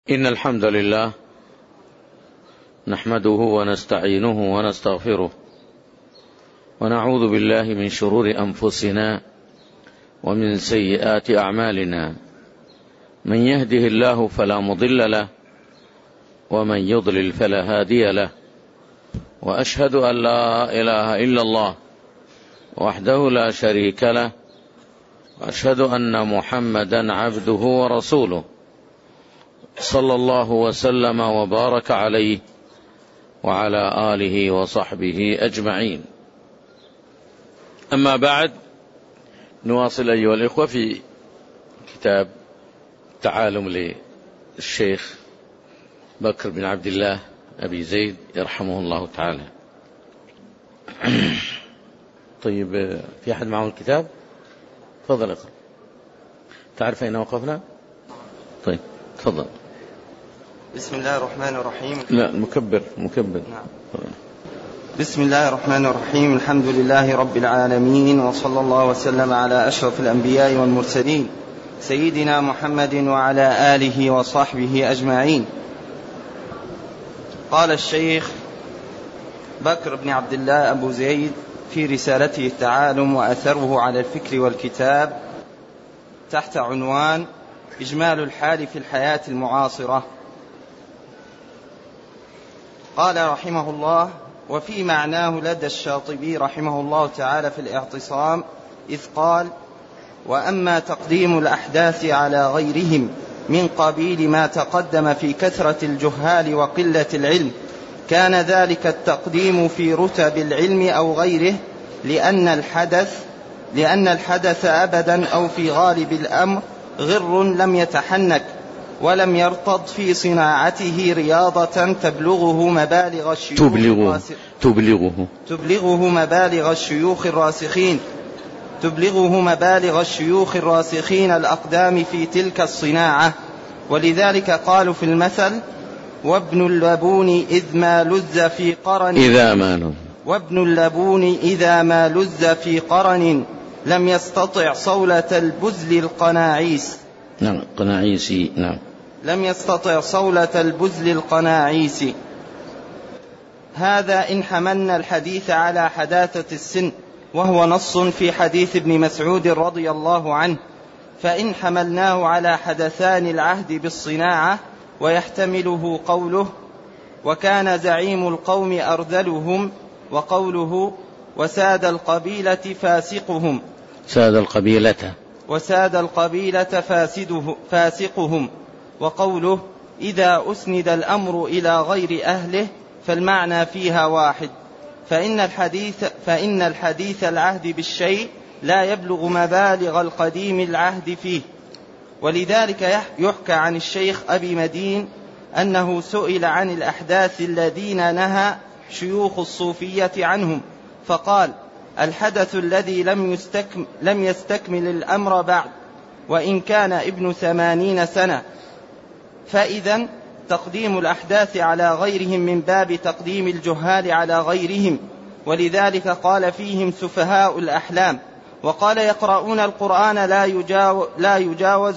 إن الحمد لله نحمده ونستعينه ونستغفره ونعوذ بالله من شرور أنفسنا ومن سيئات أعمالنا. من يهده الله فلا مضل له ومن يضلل فلا هادي له، وأشهد أن لا إله إلا الله وحده لا شريك له، وأشهد أن محمدا عبده ورسوله صلى الله وسلم وبارك عليه وعلى آله وصحبه أجمعين. أما بعد، نواصل أيها الإخوة في كتاب تعالم للشيخ بكر بن عبد الله أبي زيد يرحمه الله تعالى. طيب، في أحد معه الكتاب؟ تفضل اقرأ. تعرف أين وقفنا؟ طيب تفضل. بسم الله الرحمن الرحيم. لا، مكبر. نعم. بسم الله الرحمن الرحيم. الحمد لله رب العالمين، وصلى الله وسلم على أشرف الأنبياء والمرسلين سيدنا محمد وعلى آله وصحبه أجمعين. قال الشيخ بكر بن عبد الله أبو زيد في رسالته التعالم وأثره على الفكر والكتاب تحت عنوان إجمال الحال في الحياة المعاصرة، قال رحمه الله: وفي معناه لدى الشاطبي رحمه الله تعالى في الاعتصام، إذ قال: وأما تقديم الأحداث على غيرهم من قبيل ما تقدم في كثرة الجهال وقلة العلم، كان ذلك التقديم في رتب العلم أو غيره، لأن الحدث أبدا أو في غالب الأمر غر لم يتحنك ولم يرتض في صناعته رياضة تبلغه مبالغ الشيوخ الراسخين الأقدام في تلك الصناعة. ولذلك قالوا في المثل: وابن اللبون إذا ما لز في قرن لم يستطع صولة البزل القناعيس. لم يستطع صولة البزل القناعيس. هذا إن حملنا الحديث على حداثة السن، وهو نص في حديث ابن مسعود رضي الله عنه. فإن حملناه على حدثان العهد بالصناعة، ويحتمله قوله: وكان زعيم القوم أرذلهم، وقوله: وساد القبيلة فاسقهم، وقوله: إذا أسند الأمر إلى غير أهله فالمعنى فيها واحد، فإن الحديث العهد بالشيء لا يبلغ مبالغ القديم العهد فيه. ولذلك يحكى عن الشيخ أبي مدين أنه سئل عن الأحداث الذين نهى شيوخ الصوفية عنهم، فقال: الحدث الذي لم يستكمل الأمر بعد، وإن كان ابن 80 سنة. فإذا تقديم الأحداث على غيرهم من باب تقديم الجهال على غيرهم. ولذلك قال فيهم سفهاء الأحلام. وقال: يقرؤون القرآن لا يجاوز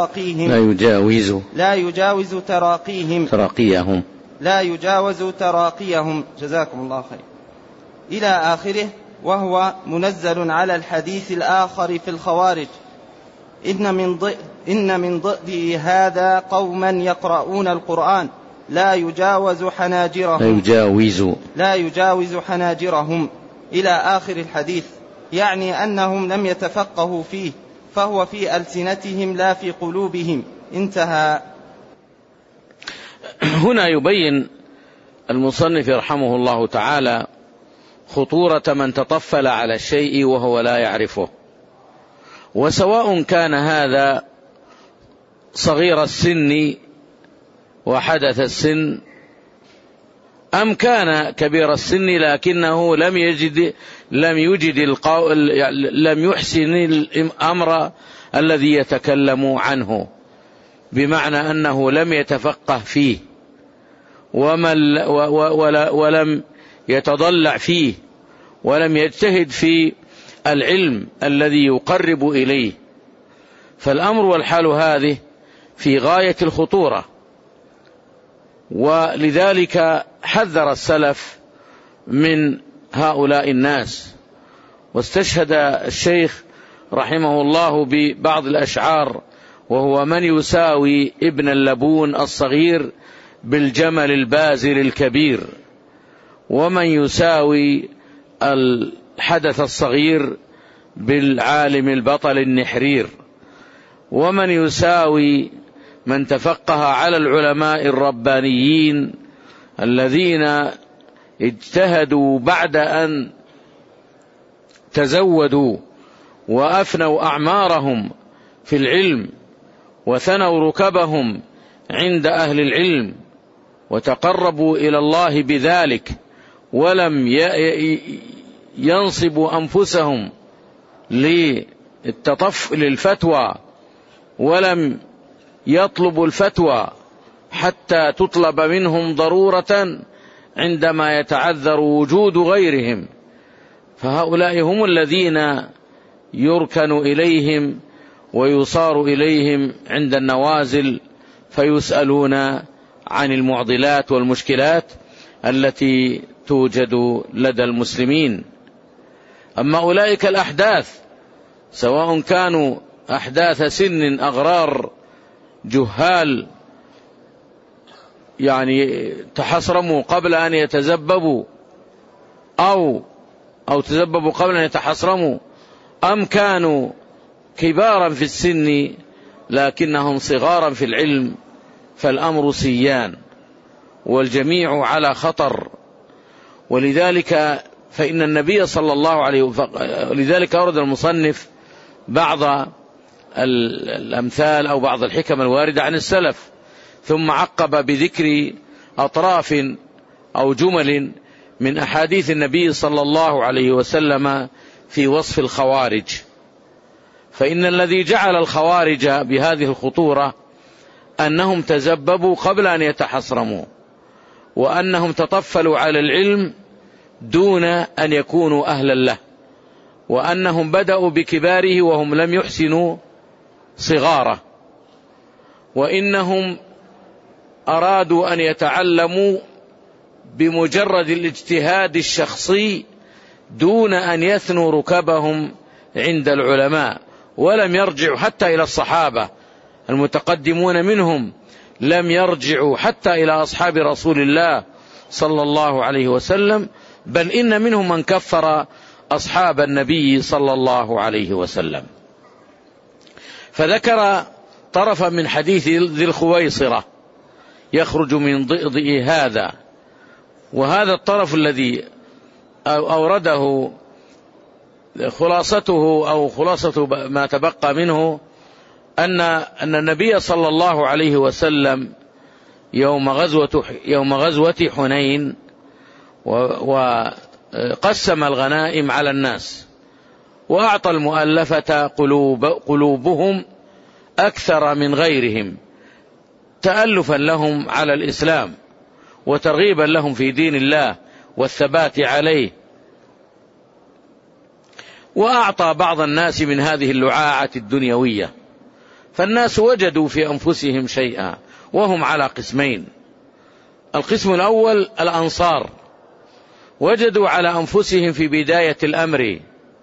تراقيهم. جزاكم الله خير. إلى آخره. وهو منزل على الحديث الآخر في الخوارج: إن من ضئده هذا قوما يقرؤون القرآن لا يجاوز حناجرهم إلى آخر الحديث، يعني أنهم لم يتفقهوا فيه، فهو في ألسنتهم لا في قلوبهم. انتهى. هنا يبين المصنف رحمه الله تعالى خطورة من تطفل على الشيء وهو لا يعرفه، وسواء كان هذا صغير السن وحدث السن، أم كان كبير السن لكنه لم يحسن الأمر الذي يتكلم عنه، بمعنى أنه لم يتفقه فيه ولم يتضلع فيه ولم يجتهد في العلم الذي يقرب إليه. فالأمر والحال هذه في غاية الخطورة، ولذلك حذر السلف من هؤلاء الناس. واستشهد الشيخ رحمه الله ببعض الأشعار، وهو: من يساوي ابن اللبون الصغير بالجمل البازل الكبير، ومن يساوي الحدث الصغير بالعالم البطل النحرير، ومن يساوي من تفقه على العلماء الربانيين الذين اجتهدوا بعد أن تزودوا وأفنوا أعمارهم في العلم وثنوا ركبهم عند أهل العلم وتقربوا إلى الله بذلك، ولم ينصبوا أنفسهم للفتوى، ولم يطلبوا الفتوى حتى تطلب منهم ضرورة عندما يتعذر وجود غيرهم. فهؤلاء هم الذين يركن إليهم ويصار إليهم عند النوازل فيسألون عن المعضلات والمشكلات التي توجد لدى المسلمين. أما أولئك الأحداث سواء كانوا أحداث سن أغرار جهال يعني تحصرموا قبل أن يتزببوا أو تزببوا قبل أن يتحصرموا، أم كانوا كبارا في السن لكنهم صغارا في العلم، فالأمر سيان والجميع على خطر. ولذلك فإن النبي صلى الله عليه وسلم، لذلك أورد المصنف بعض الأمثال أو بعض الحكم الواردة عن السلف، ثم عقب بذكر أطراف أو جمل من أحاديث النبي صلى الله عليه وسلم في وصف الخوارج. فإن الذي جعل الخوارج بهذه الخطورة أنهم تزببوا قبل أن يتحصرموا، وأنهم تطفلوا على العلم دون أن يكونوا أهلا له، وأنهم بدأوا بكباره وهم لم يحسنوا صغاره، وإنهم أرادوا أن يتعلموا بمجرد الاجتهاد الشخصي دون أن يثنوا ركبهم عند العلماء، ولم يرجعوا حتى إلى الصحابة المتقدمون منهم، لم يرجعوا حتى إلى أصحاب رسول الله صلى الله عليه وسلم، بل إن منهم من كفر أصحاب النبي صلى الله عليه وسلم. فذكر طرفا من حديث ذي الخويصرة يخرج من ضئضئ هذا، وهذا الطرف الذي أورده خلاصته أو خلاصة ما تبقى منه أن النبي صلى الله عليه وسلم يوم غزوة حنين وقسم الغنائم على الناس، وأعطى المؤلفة قلوبهم أكثر من غيرهم تألفا لهم على الإسلام وترغيبا لهم في دين الله والثبات عليه، وأعطى بعض الناس من هذه اللعاعة الدنيوية. فالناس وجدوا في أنفسهم شيئا، وهم على قسمين. القسم الأول الأنصار وجدوا على أنفسهم في بداية الأمر،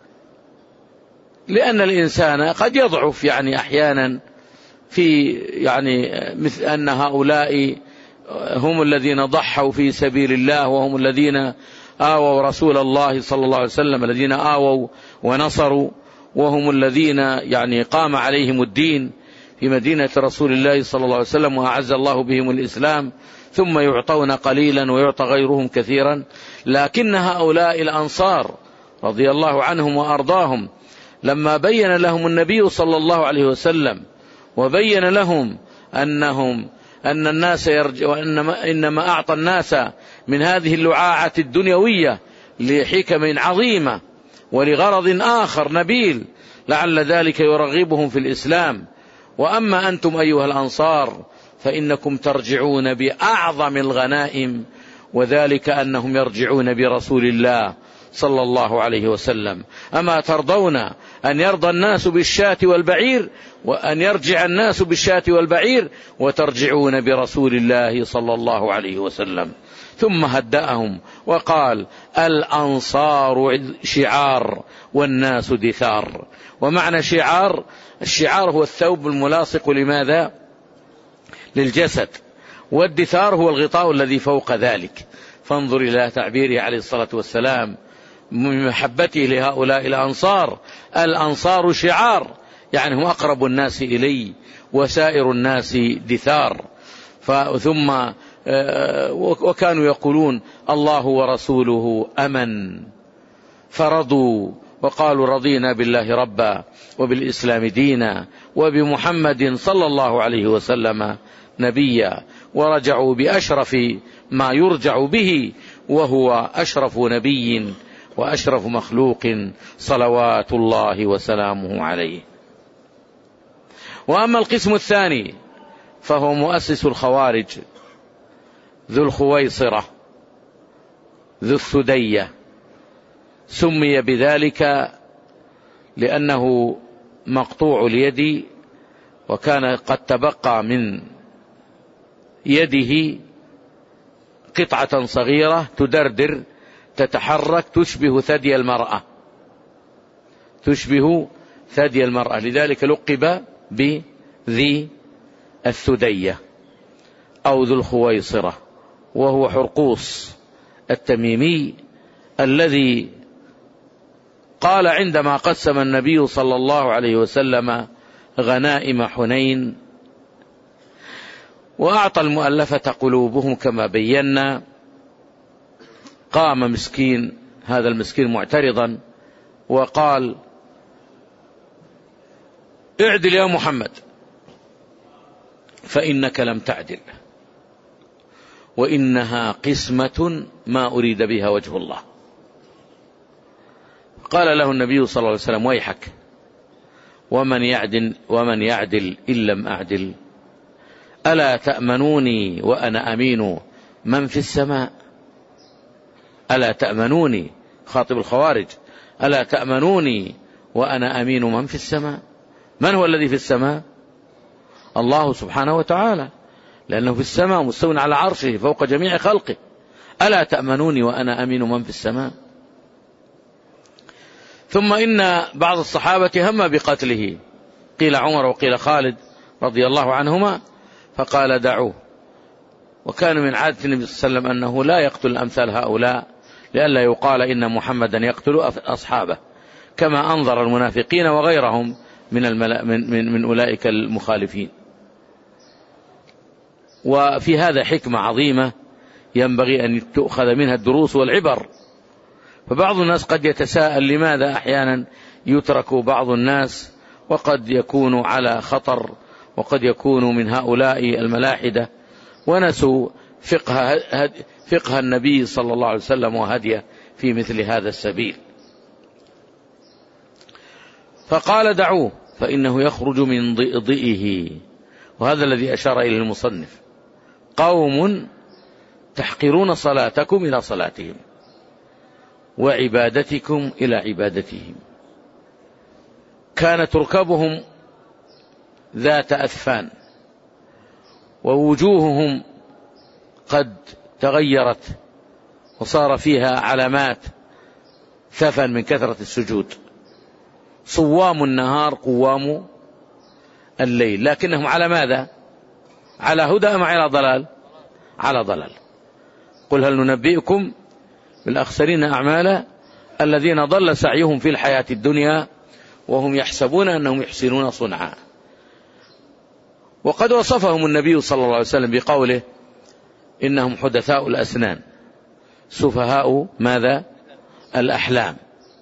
لأن الإنسان قد يضعف أحيانا في مثل أن هؤلاء هم الذين ضحوا في سبيل الله، وهم الذين آووا رسول الله صلى الله عليه وسلم، الذين آووا ونصروا، وهم الذين قام عليهم الدين في مدينة رسول الله صلى الله عليه وسلم، وأعز الله بهم الإسلام، ثم يعطون قليلا ويعطى غيرهم كثيرا. لكن هؤلاء الأنصار رضي الله عنهم وأرضاهم لما بين لهم النبي صلى الله عليه وسلم وبين لهم أن الناس إنما أعطى الناس من هذه اللعاعة الدنيوية لحكم عظيمة ولغرض آخر نبيل لعل ذلك يرغبهم في الإسلام، وأما أنتم أيها الأنصار فإنكم ترجعون بأعظم الغنائم، وذلك أنهم يرجعون برسول الله صلى الله عليه وسلم. أما ترضون أن يرضى الناس بالشاة والبعير، وأن يرجع الناس بالشاة والبعير، وترجعون برسول الله صلى الله عليه وسلم. ثم هدأهم وقال: الأنصار شعار والناس دثار. ومعنى شعار، الشعار هو الثوب الملاصق لماذا؟ للجسد، والدثار هو الغطاء الذي فوق ذلك. فانظر إلى تعبيره عليه الصلاة والسلام من محبته لهؤلاء الأنصار: الأنصار شعار، يعني هم أقرب الناس إلي، وسائر الناس دثار. ثم وكانوا يقولون: الله ورسوله أمن، فرضوا وقالوا: رضينا بالله ربا وبالإسلام دينا وبمحمد صلى الله عليه وسلم نبيا، ورجعوا بأشرف ما يرجع به، وهو أشرف نبي وأشرف مخلوق صلوات الله وسلامه عليه. وأما القسم الثاني فهو مؤسس الخوارج ذو الخويصرة ذو الثدية، سمي بذلك لأنه مقطوع اليد، وكان قد تبقى من يده قطعة صغيرة تدردر تتحرك تشبه ثدي المرأة، تشبه ثدي المرأة، لذلك لقب بذي الثدية أو ذو الخويصرة. وهو حرقوس التميمي الذي قال عندما قسم النبي صلى الله عليه وسلم غنائم حنين وأعطى المؤلفة قلوبهم كما بينا، قام مسكين هذا المسكين معترضا وقال: اعدل يا محمد فإنك لم تعدل، وإنها قسمة ما أريد بها وجه الله. قال له النبي صلى الله عليه وسلم: ويحك، ومن يعدل إن لم أعدل؟ ألا تأمنوني وأنا أمين من في السماء؟ ألا تأمنوني، خاطب الخوارج، ألا تأمنوني وأنا أمين من في السماء؟ من هو الذي في السماء؟ الله سبحانه وتعالى، لأنه في السماء مستوٍ على عرشه فوق جميع خلقه. ألا تأمنوني وأنا أمين من في السماء؟ ثم إن بعض الصحابة هم بقتله، قيل عمر وقيل خالد رضي الله عنهما، فقال: دعوه. وكان من عادة النبي صلى الله عليه وسلم أنه لا يقتل أمثال هؤلاء لئلا يقال إن محمدا يقتل أصحابه، كما أنظر المنافقين وغيرهم من أولئك المخالفين. وفي هذا حكمة عظيمة ينبغي أن تؤخذ منها الدروس والعبر. فبعض الناس قد يتساءل لماذا أحيانا يترك بعض الناس، وقد يكون على خطر، وقد يكون من هؤلاء الملاحدة ونسوا فقه النبي صلى الله عليه وسلم وهديه في مثل هذا السبيل. فقال: دعوه فإنه يخرج من ضئضئه. وهذا الذي أشار إليه المصنف: قوم تحقرون صلاتكم إلى صلاتهم وعبادتكم إلى عبادتهم. كانت ركبهم ذات أثفان، ووجوههم قد تغيرت وصار فيها علامات ثفن من كثرة السجود، صوام النهار قوام الليل، لكنهم على ماذا؟ على هدى أم على ضلال؟ على ضلال. قل هل ننبئكم بالأخسرين أعمالا الذين ضل سعيهم في الحياة الدنيا وهم يحسبون أنهم يحسنون صنعا. وقد وصفهم النبي صلى الله عليه وسلم بقوله: إنهم حدثاء الأسنان سفهاء ماذا؟ الأحلام،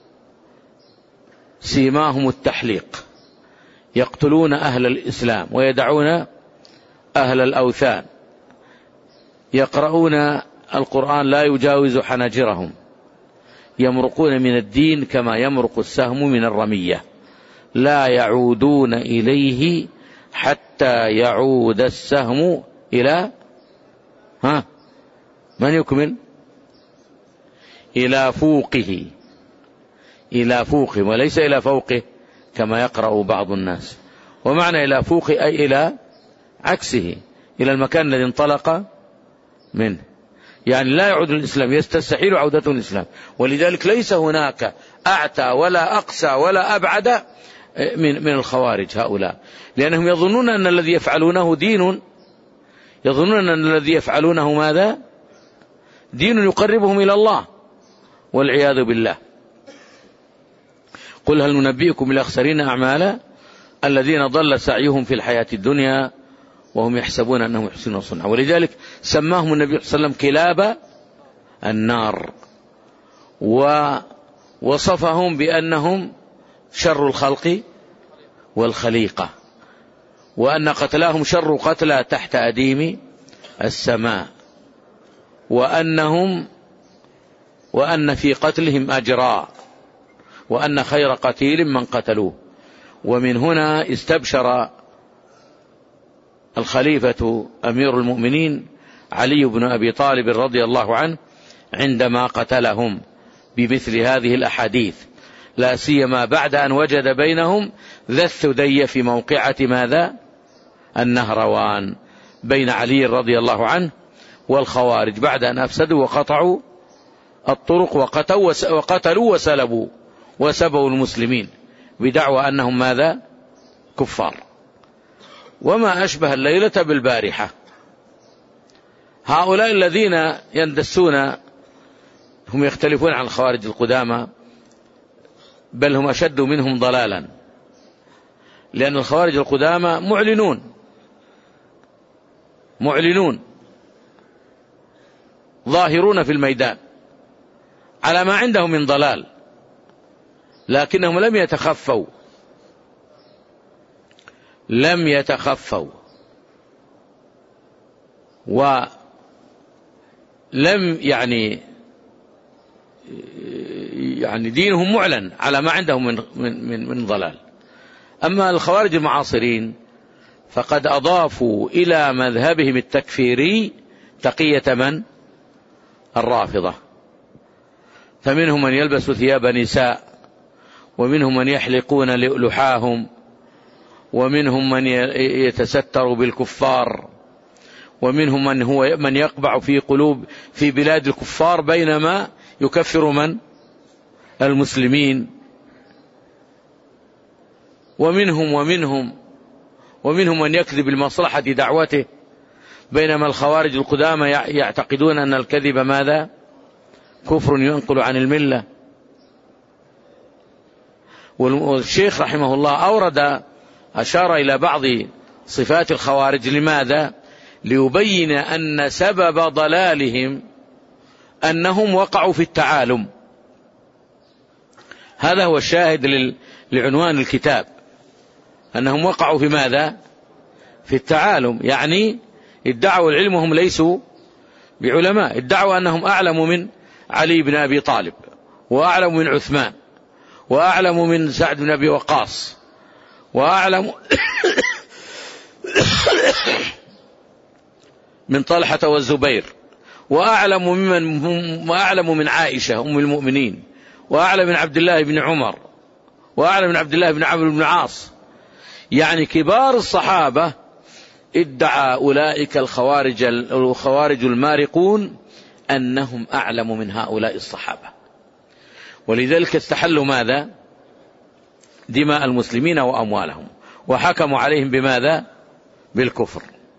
سيماهم التحليق، يقتلون أهل الإسلام ويدعون أهل الأوثان، يقرؤون القرآن لا يجاوز حناجرهم، يمرقون من الدين كما يمرق السهم من الرمية، لا يعودون إليه حتى يعود السهم إلى من يكمل؟ إلى فوقه، إلى فوقه وليس إلى فوقه، كما يقرأ بعض الناس. ومعنى إلى فوق أي إلى عكسه، إلى المكان الذي انطلق منه، يعني لا يعود الإسلام، يستحيل عودته الإسلام. ولذلك ليس هناك أعتى ولا أقسى ولا أبعد من الخوارج هؤلاء، لأنهم يظنون أن الذي يفعلونه دين، يظنون أن الذي يفعلونه ماذا؟ دين يقربهم إلى الله، والعياذ بالله. قل هل ننبئكم بالأخسرين أعمالا الذين ضل سعيهم في الحياة الدنيا وهم يحسبون أنهم يحسنون صنعا. ولذلك سماهم النبي صلى الله عليه وسلم كلاب النار، ووصفهم بأنهم شر الخلق والخليقة، وأن قتلاهم شر قتلى تحت أديم السماء، وأن في قتلهم أجرا، وأن خير قتيل من قتلوه. ومن هنا استبشر الخليفة أمير المؤمنين علي بن أبي طالب رضي الله عنه عندما قتلهم بمثل هذه الأحاديث، لا سيما بعد أن وجد بينهم ذا الثدي في موقعة ماذا؟ النهروان، بين علي رضي الله عنه والخوارج، بعد أن أفسدوا وقطعوا الطرق وقتلوا وسلبوا وسبوا المسلمين بدعوى أنهم ماذا؟ كفار. وما أشبه الليلة بالبارحة. هؤلاء الذين يندسون هم يختلفون عن الخوارج القدامى، بل هم أشد منهم ضلالا، لأن الخوارج القدامى معلنون ظاهرون في الميدان على ما عندهم من ضلال، لكنهم لم يتخفوا ولم يعني دينهم معلن على ما عندهم من ضلال. أما الخوارج المعاصرين فقد أضافوا إلى مذهبهم التكفيري تقية من؟ الرافضة. فمنهم من يلبس ثياب نساء، ومنهم من يحلقون لحاهم، ومنهم من يتستر بالكفار، ومنهم من يقبع في بلاد الكفار بينما يكفر من؟ المسلمين. ومنهم من يكذب لمصلحة دعوته، بينما الخوارج القدامى يعتقدون أن الكذب ماذا؟ كفر ينقل عن الملة. والشيخ رحمه الله أشار إلى بعض صفات الخوارج. لماذا؟ ليبين أن سبب ضلالهم أنهم وقعوا في التعالم. هذا هو الشاهد لعنوان الكتاب، أنهم وقعوا في ماذا؟ في التعالم، يعني ادعوا العلم وهم ليسوا بعلماء، ادعوا أنهم أعلم من علي بن أبي طالب، وأعلم من عثمان، وأعلم من سعد بن أبي وقاص، وأعلم من طلحة والزبير، وأعلم من عائشة أم المؤمنين، وأعلم من عبد الله بن عمر، وأعلم من عبد الله بن عمرو بن العاص. يعني كبار الصحابة ادعى أولئك الخوارج المارقون أنهم أعلم من هؤلاء الصحابة، ولذلك استحلوا ماذا؟ دماء المسلمين وأموالهم، وحكموا عليهم بماذا؟ بالكفر.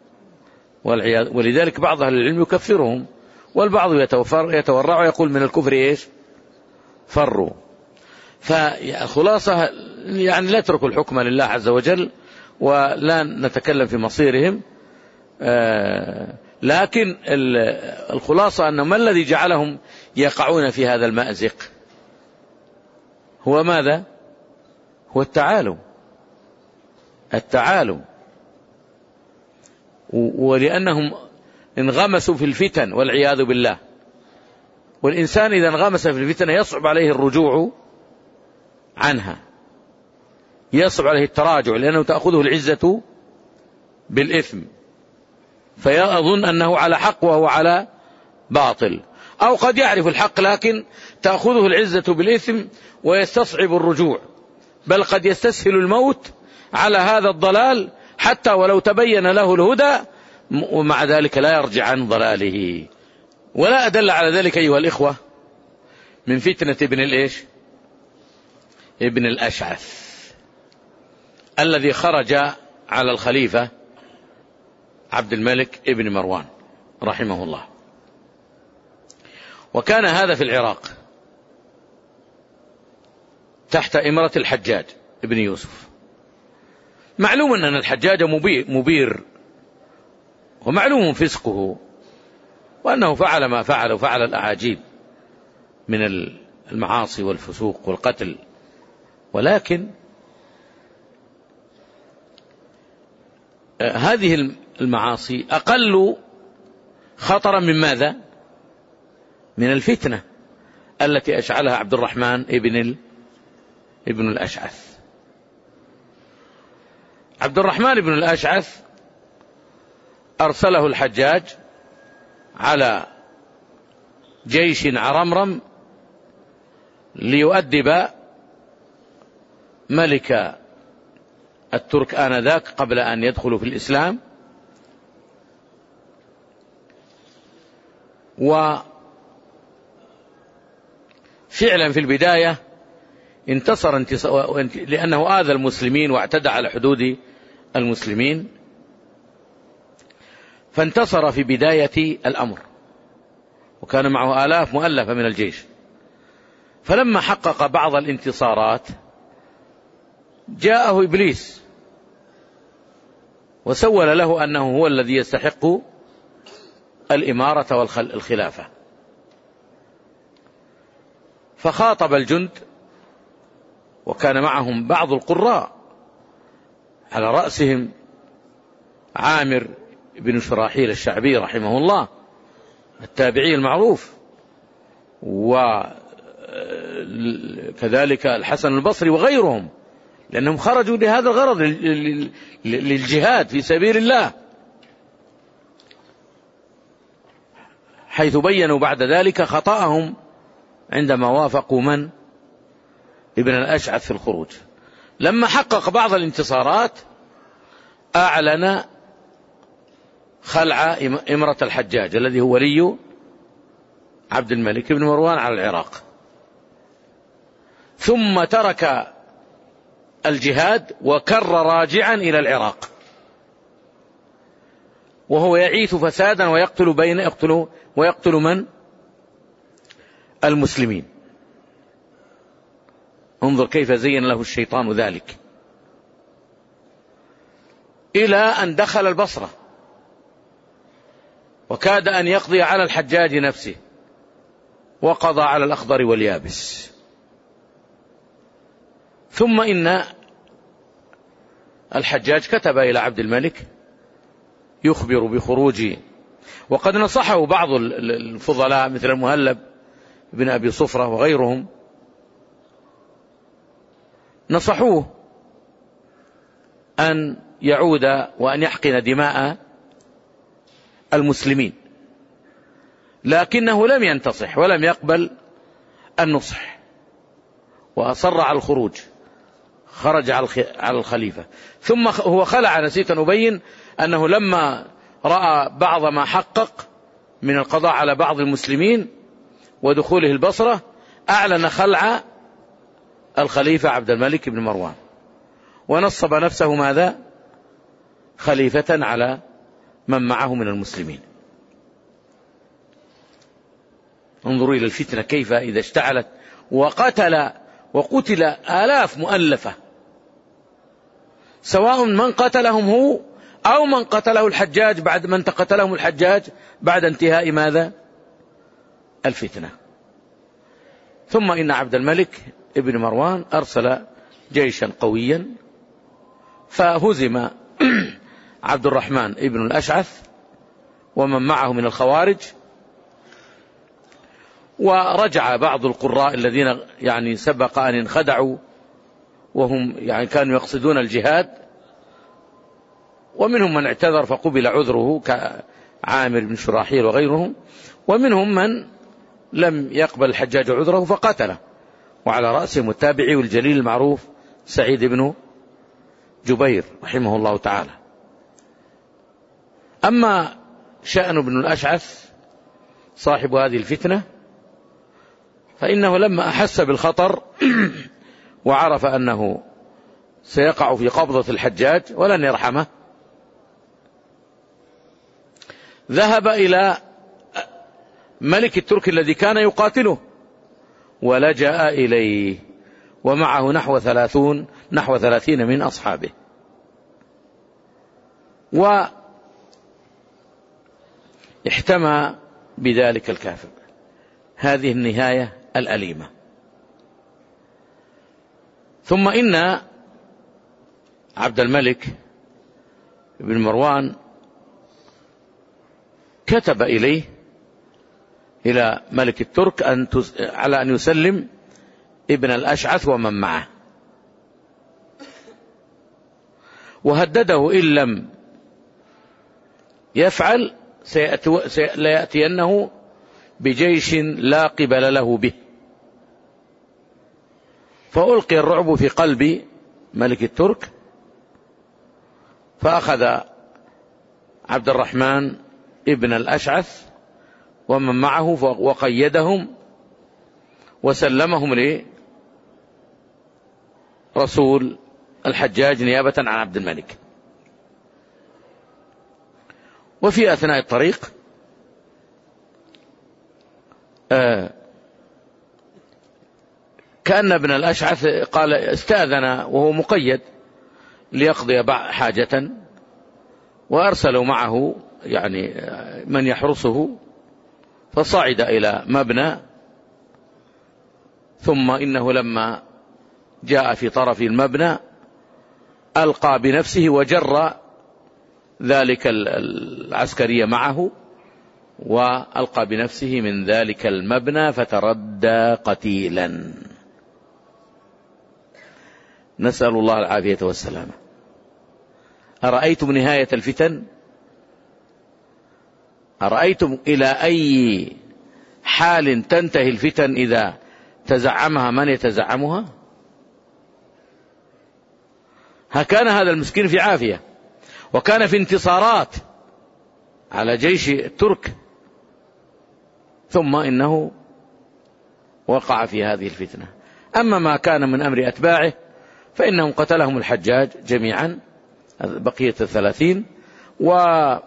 ولذلك بعض أهل العلم يكفرهم، والبعض يتورع ويقول من الكفر إيش؟ فروا. فالخلاصة يعني لا تتركوا الحكم لله عز وجل، ولا نتكلم في مصيرهم، لكن الخلاصة أن ما الذي جعلهم يقعون في هذا المأزق؟ هو ماذا؟ هو التعالم، ولأنهم انغمسوا في الفتن والعياذ بالله. والإنسان إذا انغمس في الفتن يصعب عليه الرجوع عنها، يصعب عليه التراجع، لأنه تأخذه العزة بالإثم، فيظن أنه على حق وهو على باطل، أو قد يعرف الحق لكن تأخذه العزة بالإثم ويستصعب الرجوع، بل قد يستسهل الموت على هذا الضلال حتى ولو تبين له الهدى، ومع ذلك لا يرجع عن ضلاله. ولا أدل على ذلك أيها الإخوة من فتنة ابن الأشعث الذي خرج على الخليفة عبد الملك ابن مروان رحمه الله، وكان هذا في العراق تحت إمرة الحجاج ابن يوسف. معلوم أن الحجاج مبير، ومعلوم فسقه، وأنه فعل ما فعل وفعل الأعاجيب من المعاصي والفسوق والقتل، ولكن هذه المعاصي أقل خطرا من ماذا؟ من الفتنة التي أشعلها عبد الرحمن ابن الأشعث. عبد الرحمن بن الأشعث أرسله الحجاج على جيش عرمرم ليؤدب ملك الترك آنذاك قبل أن يدخلوا في الإسلام. وفعلا في البداية انتصر لأنه آذى المسلمين واعتدى على حدود المسلمين، فانتصر في بداية الأمر، وكان معه آلاف مؤلفة من الجيش. فلما حقق بعض الانتصارات جاءه إبليس وسول له أنه هو الذي يستحق الإمارة والخلافة، فخاطب الجند، وكان معهم بعض القراء على رأسهم عامر بن شراحيل الشعبي رحمه الله التابعي المعروف، وكذلك الحسن البصري وغيرهم، لأنهم خرجوا لهذا الغرض للجهاد في سبيل الله، حيث بينوا بعد ذلك خطأهم عندما وافقوا ابن الأشعث في الخروج. لما حقق بعض الانتصارات أعلن خلع إمرة الحجاج الذي هو ولي عبد الملك بن مروان على العراق، ثم ترك الجهاد وكر راجعا إلى العراق، وهو يعيث فسادا ويقتل من؟ المسلمين. انظر كيف زين له الشيطان ذلك، إلى أن دخل البصرة وكاد أن يقضي على الحجاج نفسه، وقضى على الأخضر واليابس. ثم إن الحجاج كتب إلى عبد الملك يخبر بخروج، وقد نصحه بعض الفضلاء مثل المهلب بن أبي صفرة وغيرهم، نصحوه أن يعود وأن يحقن دماء المسلمين، لكنه لم ينتصح ولم يقبل النصح، وأصر على الخروج، خرج على الخليفة. ثم هو خلع، نسيت أن أبين أنه لما رأى بعض ما حقق من القضاء على بعض المسلمين ودخوله البصرة، أعلن خلع الخليفة عبد الملك بن مروان، ونصب نفسه ماذا؟ خليفة على من معه من المسلمين. انظروا إلى الفتنة كيف إذا اشتعلت، وقتل آلاف مؤلفة، سواء من قتلهم هو أو من قتله الحجاج بعد من قتلهم الحجاج بعد انتهاء ماذا؟ الفتنة. ثم إن عبد الملك ابن مروان أرسل جيشا قويا، فهزم عبد الرحمن ابن الأشعث ومن معه من الخوارج، ورجع بعض القراء الذين يعني سبق أن انخدعوا وهم يعني كانوا يقصدون الجهاد، ومنهم من اعتذر فقبل عذره كعامر بن شراحيل وغيرهم، ومنهم من لم يقبل الحجاج عذره فقتله، وعلى رأسهم التابعي والجليل المعروف سعيد بن جبير رحمه الله تعالى. أما شأن بن الأشعث صاحب هذه الفتنة فإنه لما أحس بالخطر وعرف أنه سيقع في قبضة الحجاج ولن يرحمه، ذهب إلى ملك الترك الذي كان يقاتله ولجأ إليه، ومعه نحو 30 من أصحابه، واحتمى بذلك الكافر. هذه النهاية الأليمة. ثم إن عبد الملك بن مروان كتب إلى ملك الترك على أن يسلم ابن الأشعث ومن معه، وهدده إن لم يفعل ليأتينه بجيش لا قبل له به. فألقي الرعب في قلب ملك الترك، فأخذ عبد الرحمن ابن الأشعث ومن معه وقيدهم وسلمهم لرسول الحجاج نيابة عن عبد الملك. وفي أثناء الطريق كأن ابن الأشعث قال استأذن وهو مقيد ليقضي حاجة، وأرسلوا معه يعني من يحرسه، فصعد إلى مبنى، ثم إنه لما جاء في طرف المبنى ألقى بنفسه وجر ذلك العسكري معه، وألقى بنفسه من ذلك المبنى فتردى قتيلا. نسأل الله العافية والسلامة. أرأيتم نهاية الفتن؟ أرأيتم إلى أي حال تنتهي الفتن إذا تزعمها من يتزعمها؟ كان هذا المسكين في عافية، وكان في انتصارات على جيش الترك، ثم إنه وقع في هذه الفتنة. أما ما كان من أمر أتباعه فإنهم قتلهم الحجاج جميعا بقية 30، وقتل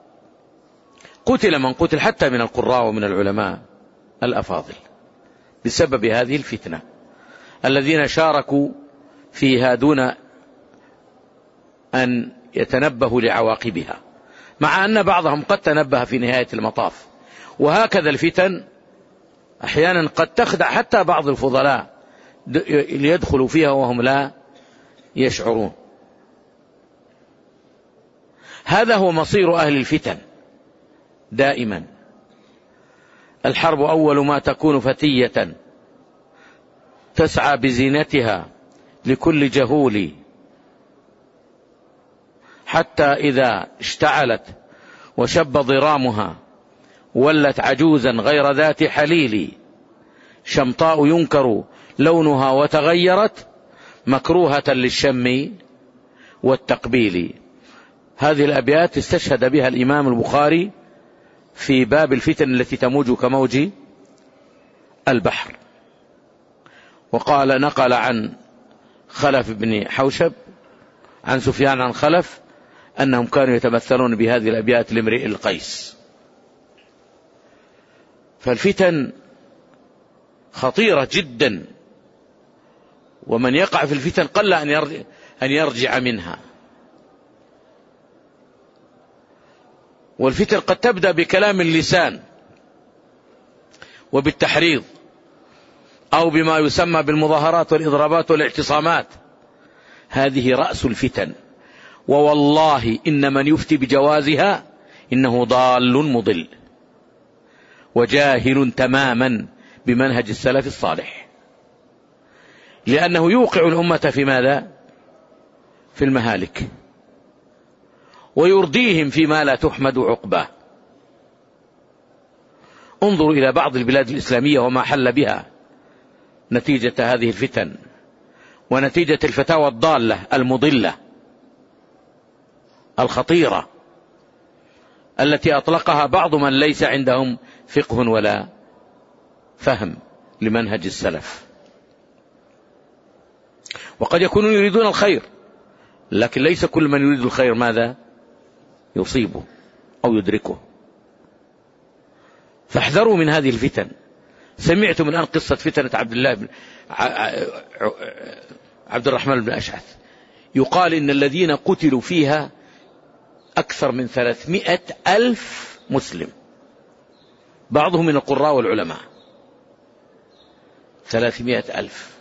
من قتل حتى من القراء ومن العلماء الأفاضل بسبب هذه الفتنة، الذين شاركوا فيها دون أن يتنبهوا لعواقبها، مع أن بعضهم قد تنبه في نهاية المطاف. وهكذا الفتن أحيانا قد تخدع حتى بعض الفضلاء ليدخلوا فيها وهم لا يشعرون. هذا هو مصير أهل الفتن دائما. الحرب أول ما تكون فتية تسعى بزينتها لكل جهول، حتى إذا اشتعلت وشب ضرامها ولت عجوزا غير ذات حليل، شمطاء ينكر لونها وتغيرت مكروهة للشم والتقبيل. هذه الأبيات استشهد بها الإمام البخاري في باب الفتن التي تموج كموج البحر. وقال نقل عن خلف بن حوشب عن سفيان عن خلف أنهم كانوا يتمثلون بهذه الأبيات لامرئ القيس. فالفتن خطيرة جدا، ومن يقع في الفتن قل أن يرجع منها. والفتن قد تبدأ بكلام اللسان وبالتحريض، أو بما يسمى بالمظاهرات والإضرابات والاعتصامات. هذه رأس الفتن، ووالله إن من يفتي بجوازها إنه ضال مضل وجاهل تماما بمنهج السلف الصالح، لأنه يوقع الأمة في ماذا؟ في المهالك، ويرديهم فيما لا تحمد عقباه. انظروا إلى بعض البلاد الإسلامية وما حل بها نتيجة هذه الفتن، ونتيجة الفتاوى الضالة المضلة الخطيرة التي أطلقها بعض من ليس عندهم فقه ولا فهم لمنهج السلف. وقد يكونون يريدون الخير، لكن ليس كل من يريد الخير ماذا يصيبه أو يدركه. فاحذروا من هذه الفتن. سمعتم الآن قصة فتنة عبد الرحمن بن أشعث. يقال إن الذين قتلوا فيها أكثر من 300,000 مسلم، بعضهم من القراء والعلماء. 300,000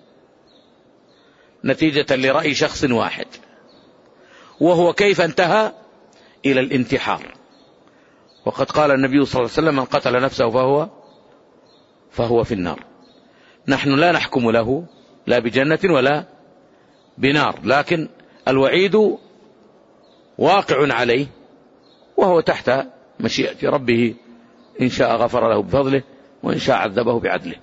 نتيجة لرأي شخص واحد، وهو كيف انتهى إلى الانتحار. وقد قال النبي صلى الله عليه وسلم: من قتل نفسه فهو في النار. نحن لا نحكم له لا بجنة ولا بنار، لكن الوعيد واقع عليه، وهو تحت مشيئة ربه، إن شاء غفر له بفضله وإن شاء عذبه بعدله.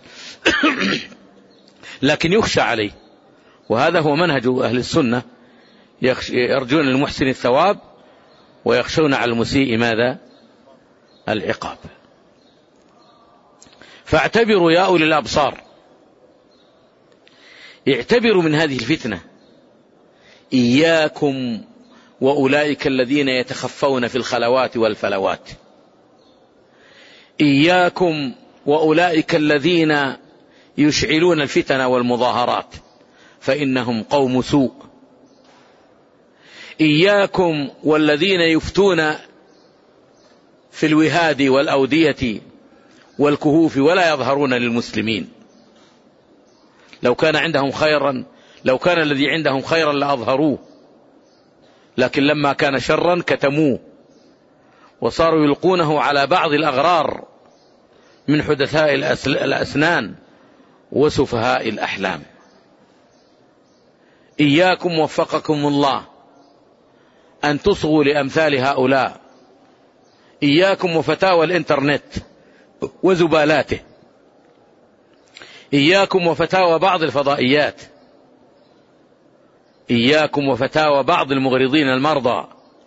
لكن يخشى عليه، وهذا هو منهج أهل السنة، يرجون للمحسن الثواب ويخشون على المسيء ماذا؟ العقاب. فاعتبروا يا أولي الأبصار، اعتبروا من هذه الفتنة. إياكم وأولئك الذين يتخفون في الخلوات والفلوات، إياكم وأولئك الذين يشعلون الفتن والمظاهرات، فإنهم قوم سوء. إياكم والذين يفتون في الوهاد والأودية والكهوف ولا يظهرون للمسلمين. لو كان الذي عندهم خيرا لأظهروه، لكن لما كان شرا كتموه، وصاروا يلقونه على بعض الأغرار من حدثاء الأسنان وسفهاء الأحلام. إياكم وفقكم الله أن تصغوا لأمثال هؤلاء. إياكم وفتاوى الإنترنت وزبالاته. إياكم وفتاوى بعض الفضائيات. إياكم وفتاوى بعض المغرضين المرضى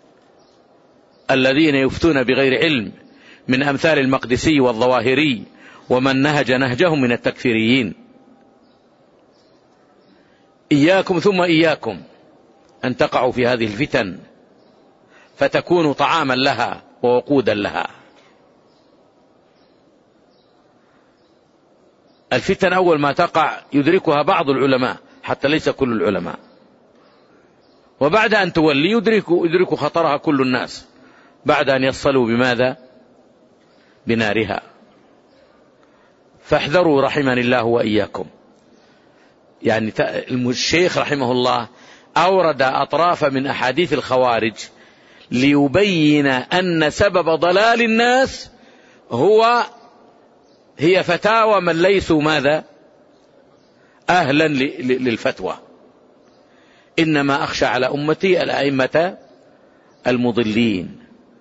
الذين يفتون بغير علم، من أمثال المقدسي والظواهري ومن نهج نهجهم من التكفيريين. إياكم ثم إياكم أن تقعوا في هذه الفتن فتكونوا طعاما لها ووقودا لها. الفتن أول ما تقع يدركها بعض العلماء، حتى ليس كل العلماء، وبعد أن تولي يدرك خطرها كل الناس، بعد أن يصلوا بماذا؟ بنارها. فاحذروا رحمني الله وإياكم. يعني الشيخ رحمه الله أورد أطراف من أحاديث الخوارج ليبين أن سبب ضلال الناس هي فتاوى من ليسوا ماذا؟ أهلا للفتوى. إنما أخشى على أمتي الأئمة المضلين.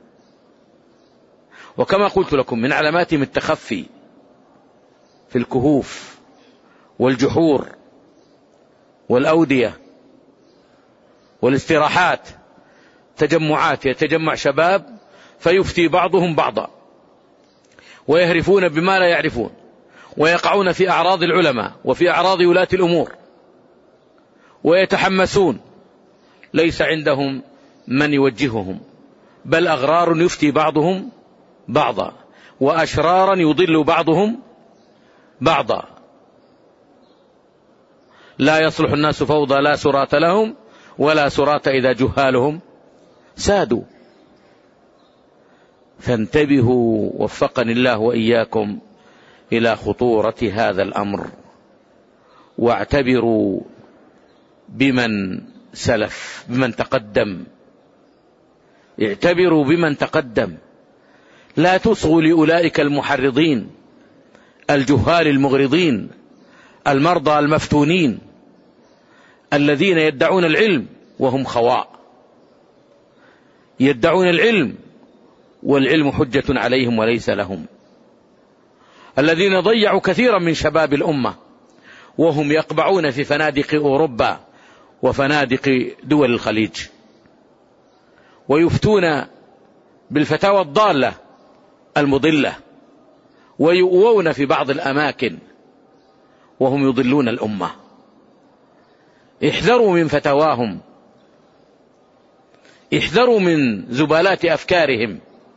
وكما قلت لكم من علاماتهم التخفي في الكهوف والجحور والأودية والاستراحات، تجمعات يتجمع شباب فيفتي بعضهم بعضا، ويهرفون بما لا يعرفون، ويقعون في أعراض العلماء وفي أعراض ولاة الأمور، ويتحمسون، ليس عندهم من يوجههم، بل أغرار يفتي بعضهم بعضا، وأشرارا يضل بعضهم بعضا. لا يصلح الناس فوضى لا سرات لهم ولا سرات إذا جهالهم سادوا. فانتبهوا وفقني الله وإياكم إلى خطورة هذا الأمر، واعتبروا بمن سلف، بمن تقدم. اعتبروا بمن تقدم، لا تصغوا لأولئك المحرضين الجهال المغرضين المرضى المفتونين الذين يدعون العلم وهم خواء، يدعون العلم والعلم حجة عليهم وليس لهم، الذين ضيعوا كثيرا من شباب الأمة وهم يقبعون في فنادق أوروبا وفنادق دول الخليج، ويفتون بالفتاوى الضالة المضلة، ويؤوون في بعض الأماكن وهم يضلون الأمة. احذروا من فتواهم، احذروا من زبالات أفكارهم،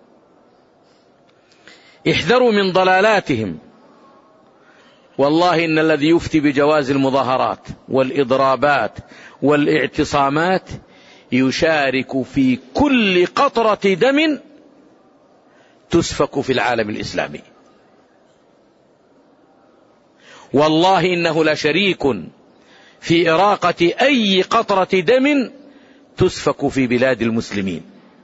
احذروا من ضلالاتهم. والله إن الذي يفتي بجواز المظاهرات والإضرابات والاعتصامات يشارك في كل قطرة دم تسفك في العالم الإسلامي. والله إنه لشريك في إراقة أي قطرة دم تسفك في بلاد المسلمين.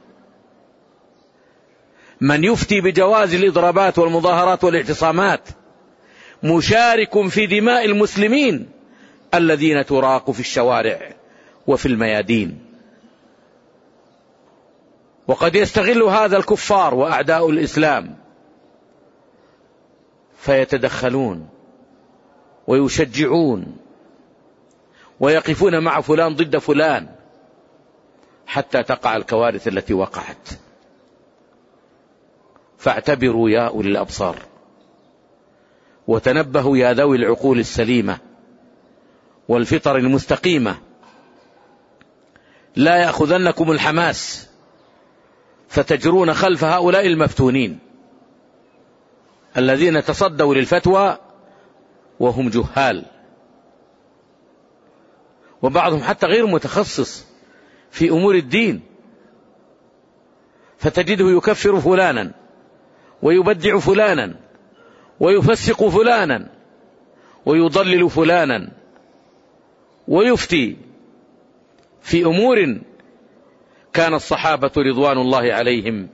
من يفتي بجواز الإضرابات والمظاهرات والاعتصامات مشارك في دماء المسلمين الذين تراق في الشوارع وفي الميادين. وقد يستغل هذا الكفار وأعداء الإسلام فيتدخلون ويشجعون ويقفون مع فلان ضد فلان حتى تقع الكوارث التي وقعت. فاعتبروا يا أولي الأبصار، وتنبهوا يا ذوي العقول السليمة والفطر المستقيمة، لا يأخذنكم الحماس فتجرون خلف هؤلاء المفتونين الذين تصدوا للفتوى وهم جهال، وبعضهم حتى غير متخصص في أمور الدين، فتجده يكفر فلانا ويبدع فلانا ويفسق فلانا ويضلل فلانا ويفتي في أمور كان الصحابة رضوان الله عليهم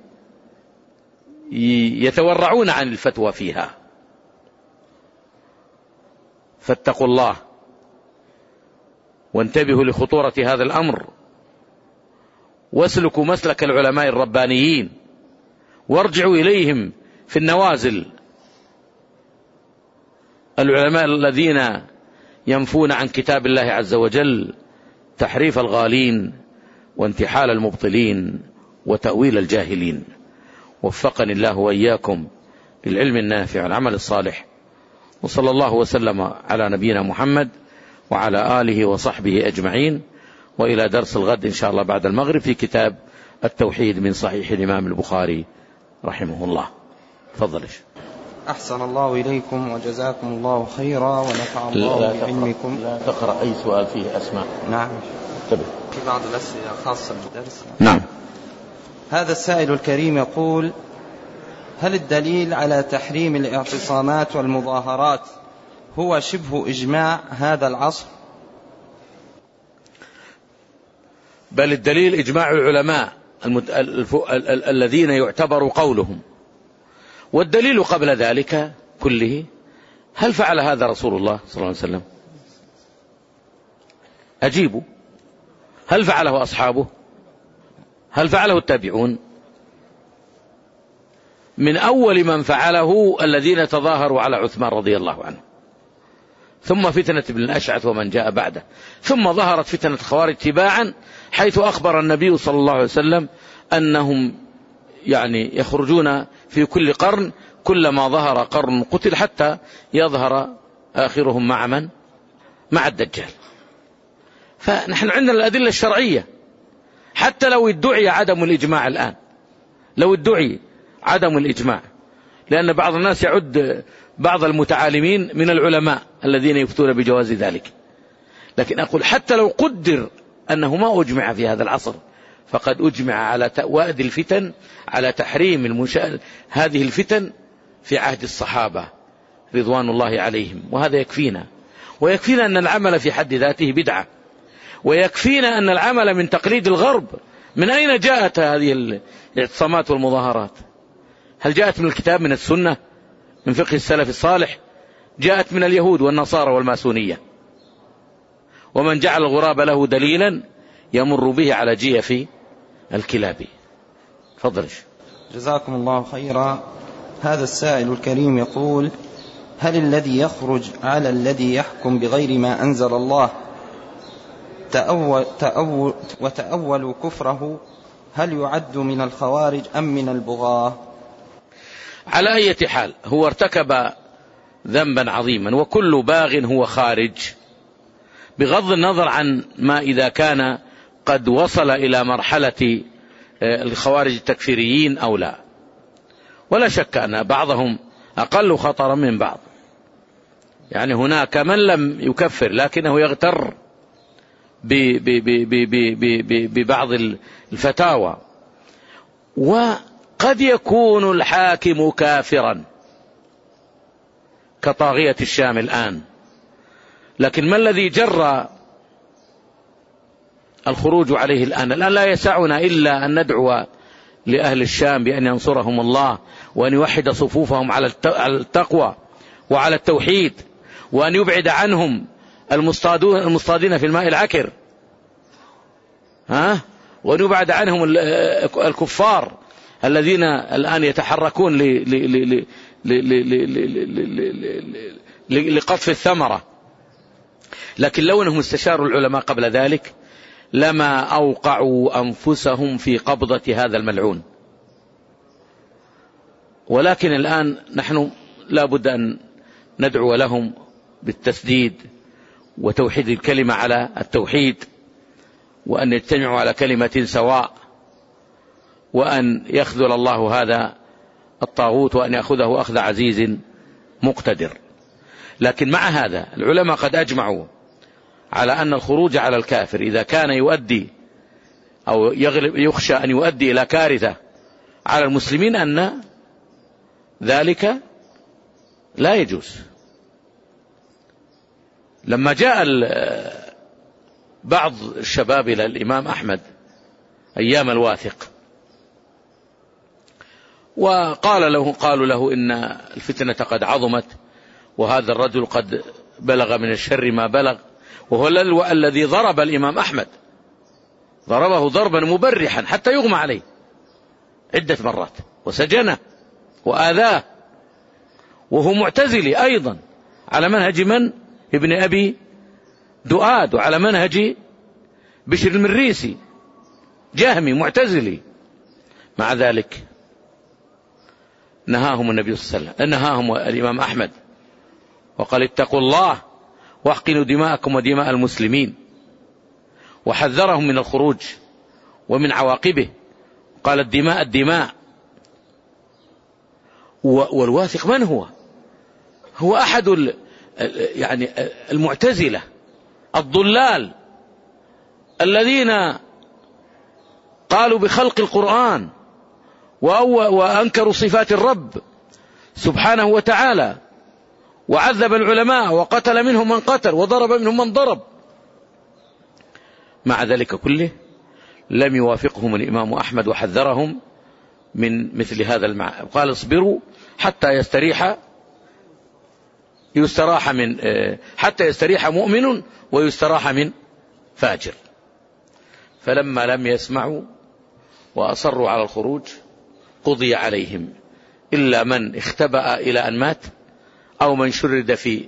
يتورعون عن الفتوى فيها. فاتقوا الله وانتبهوا لخطورة هذا الأمر، واسلكوا مسلك العلماء الربانيين وارجعوا إليهم في النوازل، العلماء الذين ينفون عن كتاب الله عز وجل تحريف الغالين وانتحال المبطلين وتأويل الجاهلين. وفقني الله وإياكم للعلم النافع والعمل الصالح، وصلى الله وسلم على نبينا محمد وعلى آله وصحبه أجمعين. وإلى درس الغد إن شاء الله بعد المغرب في كتاب التوحيد من صحيح الإمام البخاري رحمه الله. تفضل. أحسن الله إليكم وجزاكم الله خيرا ونفع الله بعلمكم. لا تقرأ أي سؤال فيه أسماء. نعم. تبه. في بعض الأسئلة خاصة بالدرس. نعم. هذا السائل الكريم يقول: هل الدليل على تحريم الاعتصامات والمظاهرات هو شبه إجماع هذا العصر؟ بل الدليل إجماع العلماء الذين يعتبر قولهم. والدليل قبل ذلك كله: هل فعل هذا رسول الله صلى الله عليه وسلم؟ أجيبوا. هل فعله أصحابه؟ هل فعله التابعون؟ من أول من فعله الذين تظاهروا على عثمان رضي الله عنه، ثم فتنة ابن الأشعث ومن جاء بعده، ثم ظهرت فتنة الخوارج تباعا، حيث أخبر النبي صلى الله عليه وسلم أنهم يخرجون في كل قرن، كلما ظهر قرن قتل حتى يظهر آخرهم مع من؟ مع الدجال. فنحن عندنا الأدلة الشرعية، حتى لو ادعي عدم الإجماع الآن، لو ادعي عدم الإجماع، لأن بعض الناس يعد بعض المتعالمين من العلماء الذين يفتون بجواز ذلك، لكن أقول حتى لو قدر أنه ما أجمع في هذا العصر، فقد أجمع على وأد الفتن، على تحريم هذه الفتن في عهد الصحابة رضوان الله عليهم، وهذا يكفينا. ويكفينا أن العمل في حد ذاته بدعة، ويكفينا أن العمل من تقليد الغرب. من أين جاءت هذه الاعتصامات والمظاهرات؟ هل جاءت من الكتاب، من السنة، من فقه السلف الصالح؟ جاءت من اليهود والنصارى والماسونية. ومن جعل الغراب له دليلا يمر به على جيف الكلاب. تفضل. جزاكم الله خيرا. هذا السائل الكريم يقول: هل الذي يخرج على الذي يحكم بغير ما أنزل الله وتأول كفره هل يعد من الخوارج أم من البغاة؟ على أي حال هو ارتكب ذنبا عظيما، وكل باغ هو خارج، بغض النظر عن ما إذا كان قد وصل إلى مرحلة الخوارج التكفيريين أو لا. ولا شك أن بعضهم أقل خطرا من بعض، يعني هناك من لم يكفر لكنه يغتر ببعض الفتاوى، وقد يكون الحاكم كافرا كطاغية الشام الآن، لكن ما الذي جرى الخروج عليه الآن لا يسعنا إلا أن ندعو لأهل الشام بأن ينصرهم الله، وأن يوحد صفوفهم على التقوى وعلى التوحيد، وأن يبعد عنهم المصطادين في الماء العكر، وأن يبعد عنهم الكفار الذين الآن يتحركون لقطف الثمرة. لكن لو أنهم استشاروا العلماء قبل ذلك لما أوقعوا أنفسهم في قبضة هذا الملعون. ولكن الآن نحن لا بد أن ندعو لهم بالتسديد وتوحيد الكلمة على التوحيد، وأن يجتمعوا على كلمة سواء، وأن يخذل الله هذا الطاغوت وأن يأخذه أخذ عزيز مقتدر. لكن مع هذا العلماء قد أجمعوا على أن الخروج على الكافر إذا كان يؤدي أو يخشى أن يؤدي إلى كارثة على المسلمين أن ذلك لا يجوز. لما جاء بعض الشباب إلى الإمام أحمد أيام الواثق قالوا له إن الفتنة قد عظمت، وهذا الرجل قد بلغ من الشر ما بلغ، وهو الذي ضرب الإمام أحمد، ضربه ضربا مبرحا حتى يغمى عليه عدة مرات، وسجنه وآذاه، وهو معتزلي أيضا على منهج من؟ ابن أبي دؤاد، وعلى منهج بشر المريسي جهمي معتزلي. مع ذلك نهاهم النبي صلى الله عليه وسلم، نهاهم الإمام أحمد وقال اتقوا الله واحقنوا دماءكم ودماء المسلمين، وحذرهم من الخروج ومن عواقبه، قال الدماء الدماء. والواثق من هو؟ هو أحد يعني المعتزلة الضلال الذين قالوا بخلق القرآن وأنكروا صفات الرب سبحانه وتعالى، وعذب العلماء وقتل منهم من قتل وضرب منهم من ضرب. مع ذلك كله لم يوافقهم الإمام أحمد وحذرهم من مثل هذا المعنى، قال اصبروا حتى يستراح مؤمن ويستراح من فاجر. فلما لم يسمعوا وأصروا على الخروج قضي عليهم، إلا من اختبأ إلى أن مات، أو من شرد في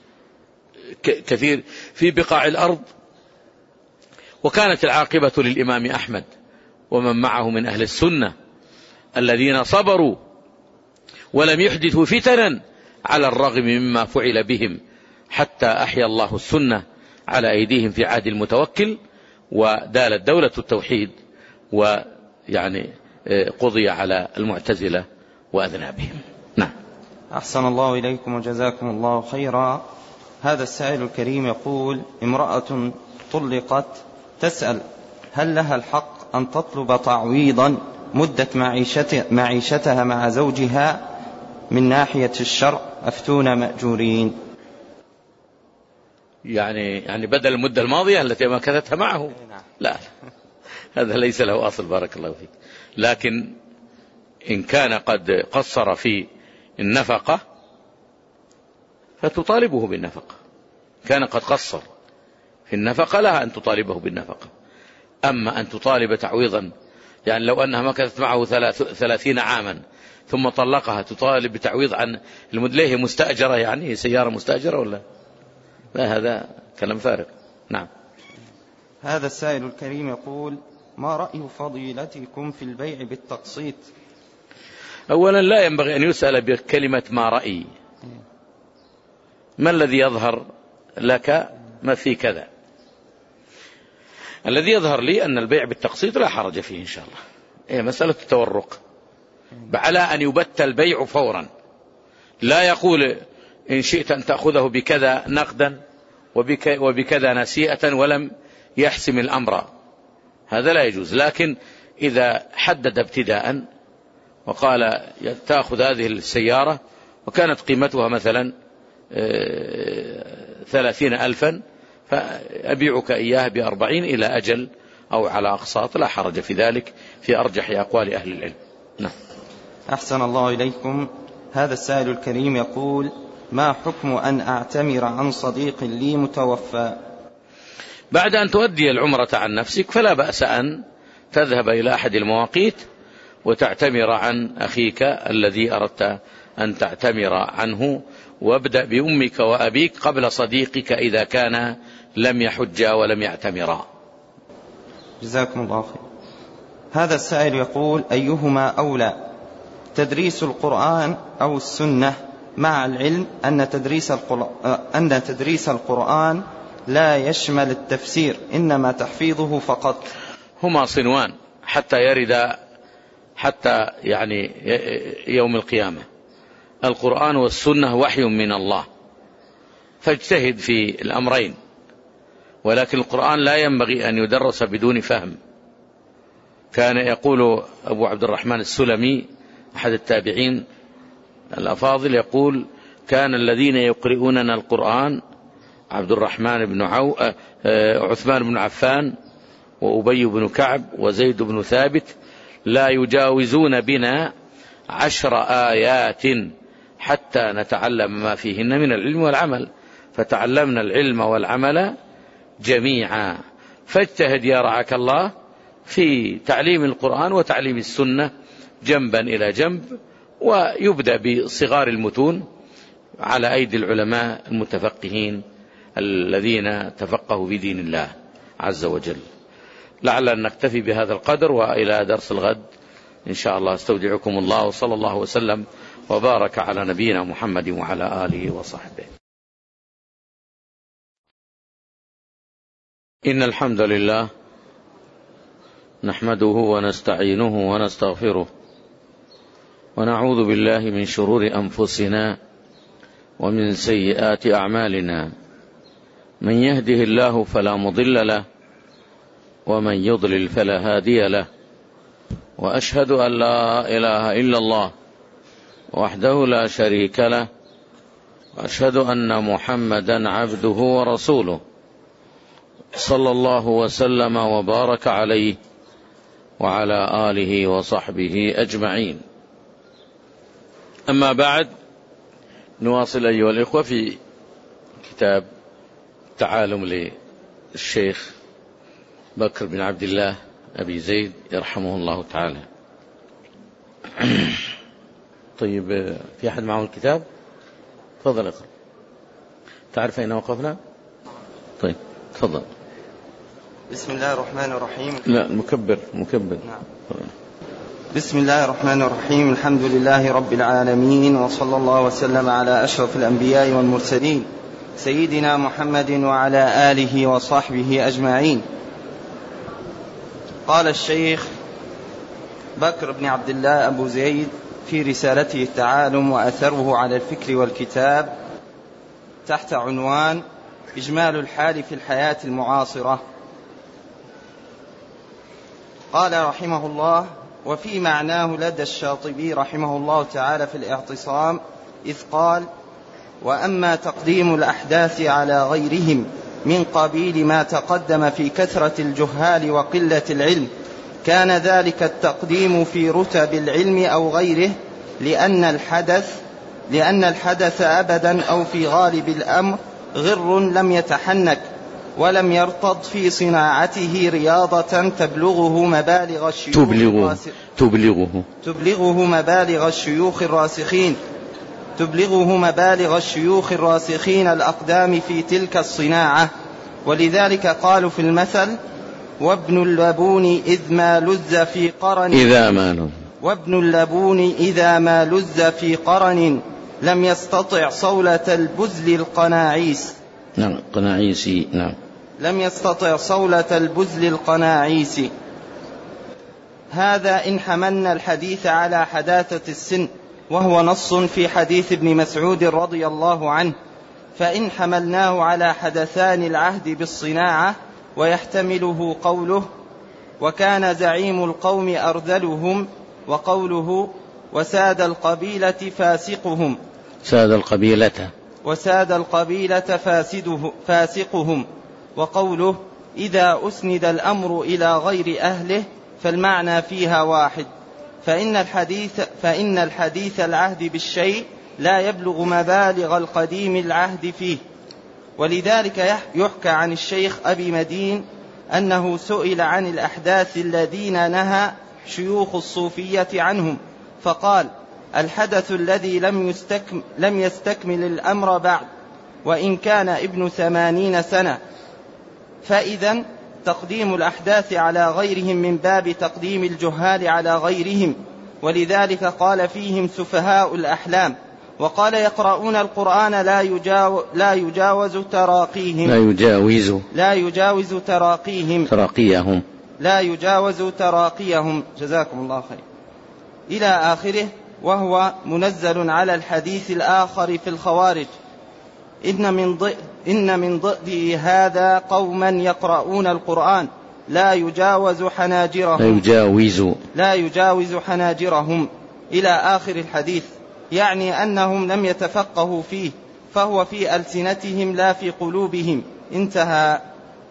كثير في بقاع الأرض. وكانت العاقبة للإمام أحمد ومن معه من أهل السنة الذين صبروا ولم يحدثوا فتنا على الرغم مما فعل بهم، حتى أحيا الله السنة على أيديهم في عهد المتوكل، ودالت دولة التوحيد، ويعني قضي على المعتزلة وأذنابهم. نعم. أحسن الله إليكم وجزاكم الله خيرا. هذا السائل الكريم يقول: امرأة طلقت تسأل هل لها الحق أن تطلب تعويضا مدة معيشتها مع زوجها من ناحية الشرع؟ أفتونا مأجورين. يعني بدل المدة الماضية التي مكثتها معه؟ لا، هذا ليس له أصل، بارك الله فيك. لكن إن كان قد قصر في النفقة فتطالبه بالنفقة، كان قد قصر في النفقة لها أن تطالبه بالنفقة. أما أن تطالب تعويضا يعني لو أنها مكثت معه 30 عاما ثم طلقها تطالب بتعويض عن المدلية مستأجرة، يعني سيارة مستأجرة ولا لا؟ هذا كلام فارغ. نعم. هذا السائل الكريم يقول: ما رأي فضيلتكم في البيع بالتقسيط؟ أولا لا ينبغي أن يسأل بكلمة ما رأي، ما الذي يظهر لك ما في كذا. الذي يظهر لي أن البيع بالتقسيط لا حرج فيه إن شاء الله، هي مسألة التورق، على أن يبت البيع فورا، لا يقول إن شئت أن تأخذه بكذا نقدا وبكذا نسيئة ولم يحسم الأمر، هذا لا يجوز. لكن إذا حدد ابتداء وقال تأخذ هذه السيارة وكانت قيمتها مثلا 30,000 فأبيعك إياها ب40 إلى أجل أو على أقساط، لا حرج في ذلك في أرجح أقوال أهل العلم. نعم. أحسن الله إليكم. هذا السائل الكريم يقول: ما حكم أن أعتمر عن صديق لي متوفى؟ بعد أن تؤدي العمرة عن نفسك فلا بأس أن تذهب إلى أحد المواقيت وتعتمر عن أخيك الذي أردت أن تعتمر عنه، وابدأ بأمك وأبيك قبل صديقك إذا كان لم يحجا ولم يعتمرا. جزاكم الله خير. هذا السائل يقول: أيهما أولى، تدريس القرآن أو السنة، مع العلم أن تدريس القرآن لا يشمل التفسير إنما تحفيظه فقط؟ هما صنوان حتى يرد حتى يعني يوم القيامة. القرآن والسنة وحي من الله، فاجتهد في الأمرين، ولكن القرآن لا ينبغي أن يدرس بدون فهم. كان يقول أبو عبد الرحمن السلمي أحد التابعين الأفاضل يقول: كان الذين يقرؤوننا القرآن عبد الرحمن بن عثمان بن عفان وأبي بن كعب وزيد بن ثابت لا يجاوزون بنا 10 آيات حتى نتعلم ما فيهن من العلم والعمل، فتعلمنا العلم والعمل جميعا. فاجتهد يا رعاك الله في تعليم القرآن وتعليم السنة جنبا إلى جنب، ويبدأ بصغار المتون على أيدي العلماء المتفقهين الذين تفقهوا في دين الله عز وجل. لعل أن نكتفي بهذا القدر، وإلى درس الغد إن شاء الله استودعكم الله، وصلى الله وسلم وبارك على نبينا محمد وعلى آله وصحبه. إن الحمد لله نحمده ونستعينه ونستغفره، ونعوذ بالله من شرور أنفسنا ومن سيئات أعمالنا، من يهده الله فلا مضل له ومن يضلل فلا هادي له، وأشهد أن لا إله إلا الله وحده لا شريك له، وأشهد أن محمدا عبده ورسوله صلى الله وسلم وبارك عليه وعلى آله وصحبه أجمعين. أما بعد، نواصل أيها الإخوة في كتاب تعالم للشيخ بكر بن عبد الله أبي زيد يرحمه الله تعالى. طيب، في أحد معه الكتاب؟ تفضل اقرأ. تعرف أين وقفنا؟ طيب تفضل. بسم الله الرحمن الرحيم. لا، مكبر. نعم. بسم الله الرحمن الرحيم. الحمد لله رب العالمين، وصلى الله وسلم على أشرف الأنبياء والمرسلين سيدنا محمد وعلى آله وصحبه أجمعين. قال الشيخ بكر بن عبد الله أبو زيد في رسالته التعالم وأثره على الفكر والكتاب تحت عنوان إجمال الحال في الحياة المعاصرة، قال رحمه الله: وفي معناه لدى الشاطبي رحمه الله تعالى في الاعتصام، إذ قال: وأما تقديم الأحداث على غيرهم من قبيل ما تقدم في كثرة الجهال وقلة العلم، كان ذلك التقديم في رتب العلم أو غيره، لأن الحدث أبدا أو في غالب الأمر غر لم يتحنك، ولم يرتض في صناعته رياضة تبلغه مبالغ الشيوخ الراسخين الأقدام في تلك الصناعة. ولذلك قالوا في المثل: وابن اللبون إذا ما لز في قرن لم يستطع صولة البزل القناعيس. لم يستطع صولة البزل القناعيس. هذا إن حملنا الحديث على حداثة السن، وهو نص في حديث ابن مسعود رضي الله عنه. فإن حملناه على حدثان العهد بالصناعة ويحتمله قوله: وكان زعيم القوم أرذلهم، وقوله: وساد القبيلة فاسقهم، وقوله: إذا أسند الأمر إلى غير أهله فالمعنى فيها واحد. فإن الحديث العهد بالشيء لا يبلغ مبالغ القديم العهد فيه. ولذلك يحكى عن الشيخ أبي مدين أنه سئل عن الأحداث الذين نهى شيوخ الصوفية عنهم، فقال: الحدث الذي لم يستكمل الأمر بعد، وإن كان ابن 80 سنة. فإذا تقديم الأحداث على غيرهم من باب تقديم الجهال على غيرهم. ولذلك قال فيهم سفهاء الأحلام. وقال: يقرؤون القرآن لا يجاوز تراقيهم. جزاكم الله خير. إلى آخره. وهو منزل على الحديث الآخر في الخوارج: إن من ضئده هذا قوما يقرؤون القرآن لا يجاوز حناجرهم إلى آخر الحديث، يعني أنهم لم يتفقهوا فيه، فهو في ألسنتهم لا في قلوبهم. انتهى.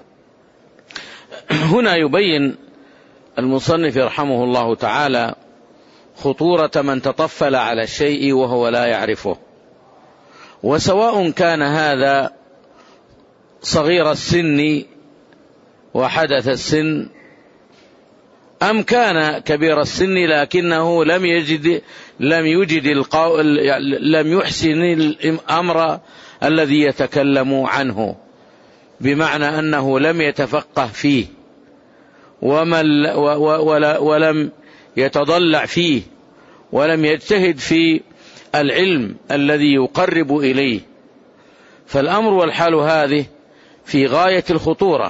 هنا يبين المصنف رحمه الله تعالى خطورة من تطفل على الشيء وهو لا يعرفه، وسواء كان هذا صغير السن وحدث السن أم كان كبير السن لكنه لم يحسن الأمر الذي يتكلم عنه، بمعنى أنه لم يتفقه فيه ولم يتضلع فيه ولم يجتهد في العلم الذي يقرب إليه. فالأمر والحال هذه في غاية الخطورة.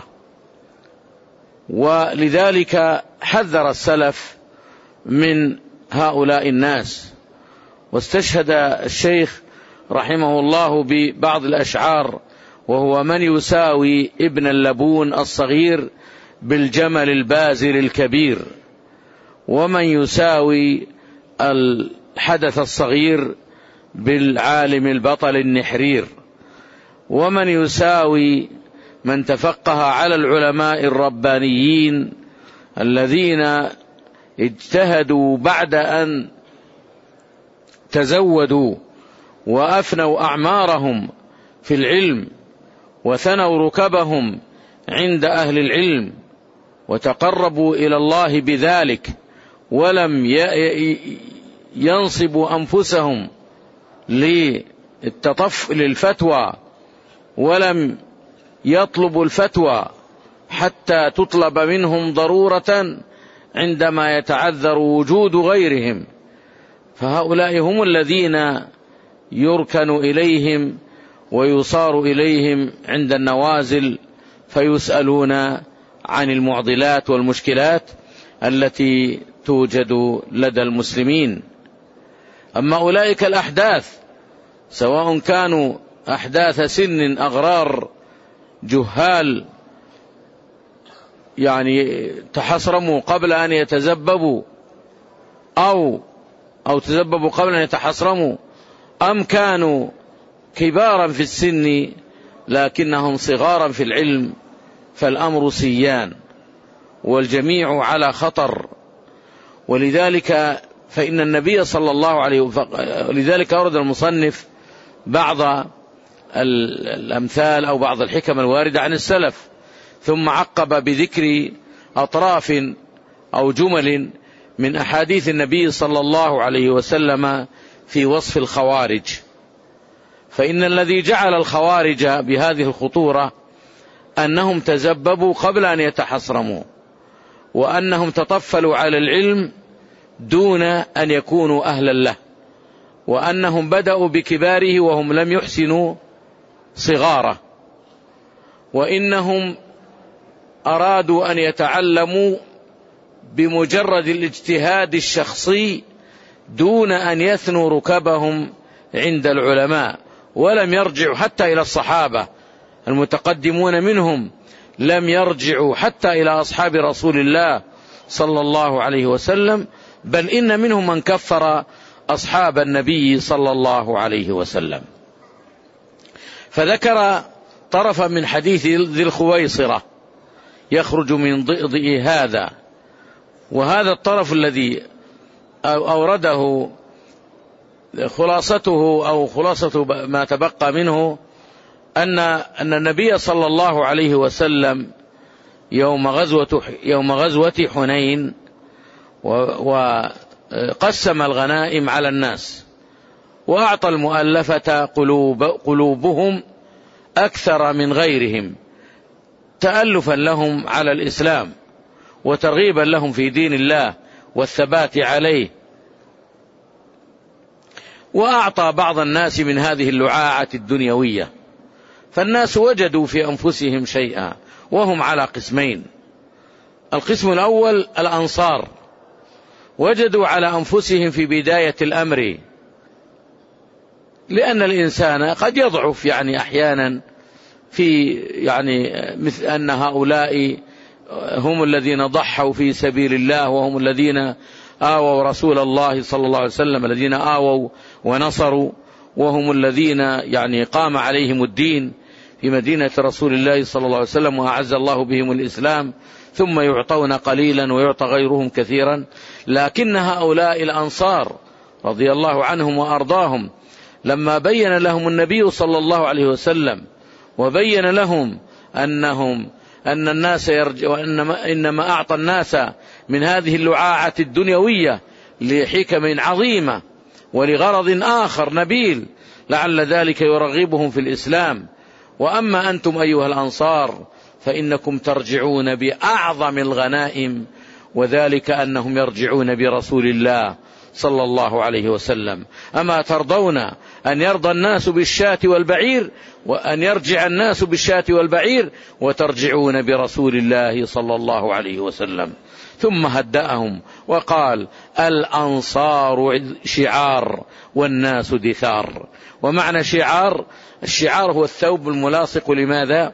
ولذلك حذر السلف من هؤلاء الناس. واستشهد الشيخ رحمه الله ببعض الأشعار، وهو: من يساوي ابن اللبون الصغير بالجمل البازل الكبير، ومن يساوي الحدث الصغير بالعالم البطل النحرير، ومن يساوي من تفقه على العلماء الربانيين الذين اجتهدوا بعد أن تزودوا وأفنوا أعمارهم في العلم وثنوا ركبهم عند أهل العلم وتقربوا إلى الله بذلك، ولم ينصبوا أنفسهم للفتوى، ولم يطلبوا الفتوى حتى تطلب منهم ضرورة عندما يتعذر وجود غيرهم. فهؤلاء هم الذين يركن إليهم ويصار إليهم عند النوازل فيسألون عن المعضلات والمشكلات التي توجد لدى المسلمين. أما أولئك الأحداث سواء كانوا أحداث سن أغرار جهال يعني تحصرموا قبل أن يتزببوا أو تزببوا قبل أن يتحصرموا، أم كانوا كبارا في السن لكنهم صغارا في العلم، فالأمر سيان والجميع على خطر. ولذلك فإن النبي صلى الله عليه وسلم، لذلك أورد المصنف بعض الأمثال أو بعض الحكم الواردة عن السلف، ثم عقب بذكر أطراف أو جمل من أحاديث النبي صلى الله عليه وسلم في وصف الخوارج. فإن الذي جعل الخوارج بهذه الخطورة أنهم تزببوا قبل أن يتحصرموا، وأنهم تطفلوا على العلم دون أن يكونوا أهلا له، وأنهم بدأوا بكباره وهم لم يحسنوا صغاره، وإنهم أرادوا أن يتعلموا بمجرد الاجتهاد الشخصي دون أن يثنوا ركبهم عند العلماء، ولم يرجعوا حتى إلى الصحابة المتقدمون منهم، لم يرجعوا حتى إلى أصحاب رسول الله صلى الله عليه وسلم، بل إن منهم من كفر أصحاب النبي صلى الله عليه وسلم. فذكر طرفا من حديث ذي الخويصرة يخرج من ضئضئ هذا، وهذا الطرف الذي أورده خلاصته أو خلاصة ما تبقى منه أن النبي صلى الله عليه وسلم يوم غزوة حنين وقسم الغنائم على الناس، وأعطى المؤلفة قلوبهم أكثر من غيرهم تألفا لهم على الإسلام وترغيبا لهم في دين الله والثبات عليه، وأعطى بعض الناس من هذه اللعاعة الدنيوية. فالناس وجدوا في أنفسهم شيئا، وهم على قسمين. القسم الأول الأنصار، وجدوا على أنفسهم في بداية الأمر، لأن الإنسان قد يضعف أحيانا في مثل أن هؤلاء هم الذين ضحوا في سبيل الله، وهم الذين آووا رسول الله صلى الله عليه وسلم، الذين آووا ونصروا، وهم الذين قام عليهم الدين في مدينة رسول الله صلى الله عليه وسلم، وأعز الله بهم الإسلام، ثم يعطون قليلا ويعطى غيرهم كثيرا. لكن هؤلاء الأنصار رضي الله عنهم وأرضاهم لما بين لهم النبي صلى الله عليه وسلم وبين لهم أن الناس إنما أعطى الناس من هذه اللعاعة الدنيوية لحكم عظيمة ولغرض آخر نبيل لعل ذلك يرغبهم في الإسلام، وأما أنتم أيها الأنصار فإنكم ترجعون بأعظم الغنائم، وذلك أنهم يرجعون برسول الله صلى الله عليه وسلم. أما ترضون أن يرضى الناس بالشاة والبعير، وأن يرجع الناس بالشاة والبعير، وترجعون برسول الله صلى الله عليه وسلم. ثم هدأهم وقال: الأنصار شعار والناس دثار. ومعنى الشعار هو الثوب الملاصق لماذا؟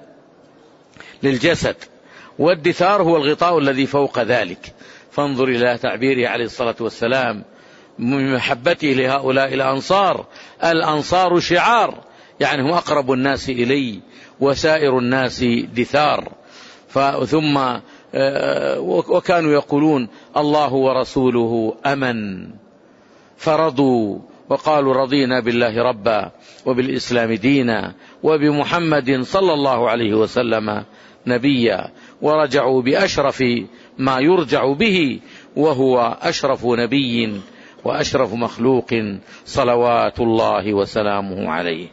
للجسد، والدثار هو الغطاء الذي فوق ذلك. فانظر إلى تعبيره عليه الصلاة والسلام من محبته لهؤلاء الأنصار: الأنصار شعار، هم أقرب الناس إلي، وسائر الناس دثار. ثم وكانوا يقولون: الله ورسوله أمن، فرضوا وقالوا: رضينا بالله ربا وبالإسلام دينا وبمحمد صلى الله عليه وسلم نبيا، ورجعوا بأشرف ما يرجع به، وهو أشرف نبي وأشرف مخلوق صلوات الله وسلامه عليه.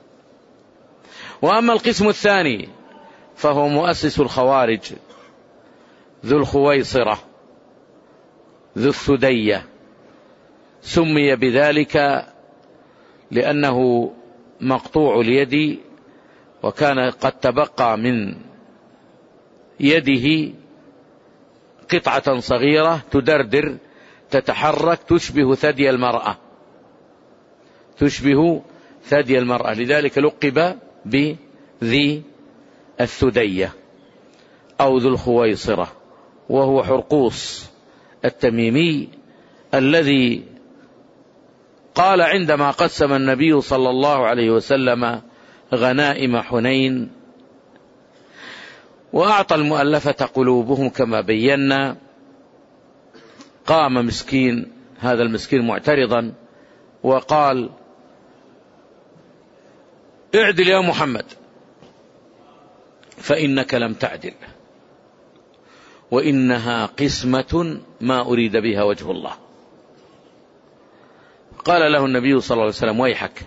وأما القسم الثاني فهو مؤسس الخوارج ذو الخويصرة ذو الثدية، سمي بذلك لأنه مقطوع اليد، وكان قد تبقى من يده قطعة صغيرة تدردر تتحرك تشبه ثدي المرأة، لذلك لقب بذي الثدية أو ذو الخويصرة. وهو حرقوس التميمي الذي قال عندما قسم النبي صلى الله عليه وسلم غنائم حنين وأعطى المؤلفة قلوبهم كما بينا، قام هذا المسكين معترضا وقال: اعدل يا محمد فإنك لم تعدل، وإنها قسمة ما أريد بها وجه الله. قال له النبي صلى الله عليه وسلم: ويحك،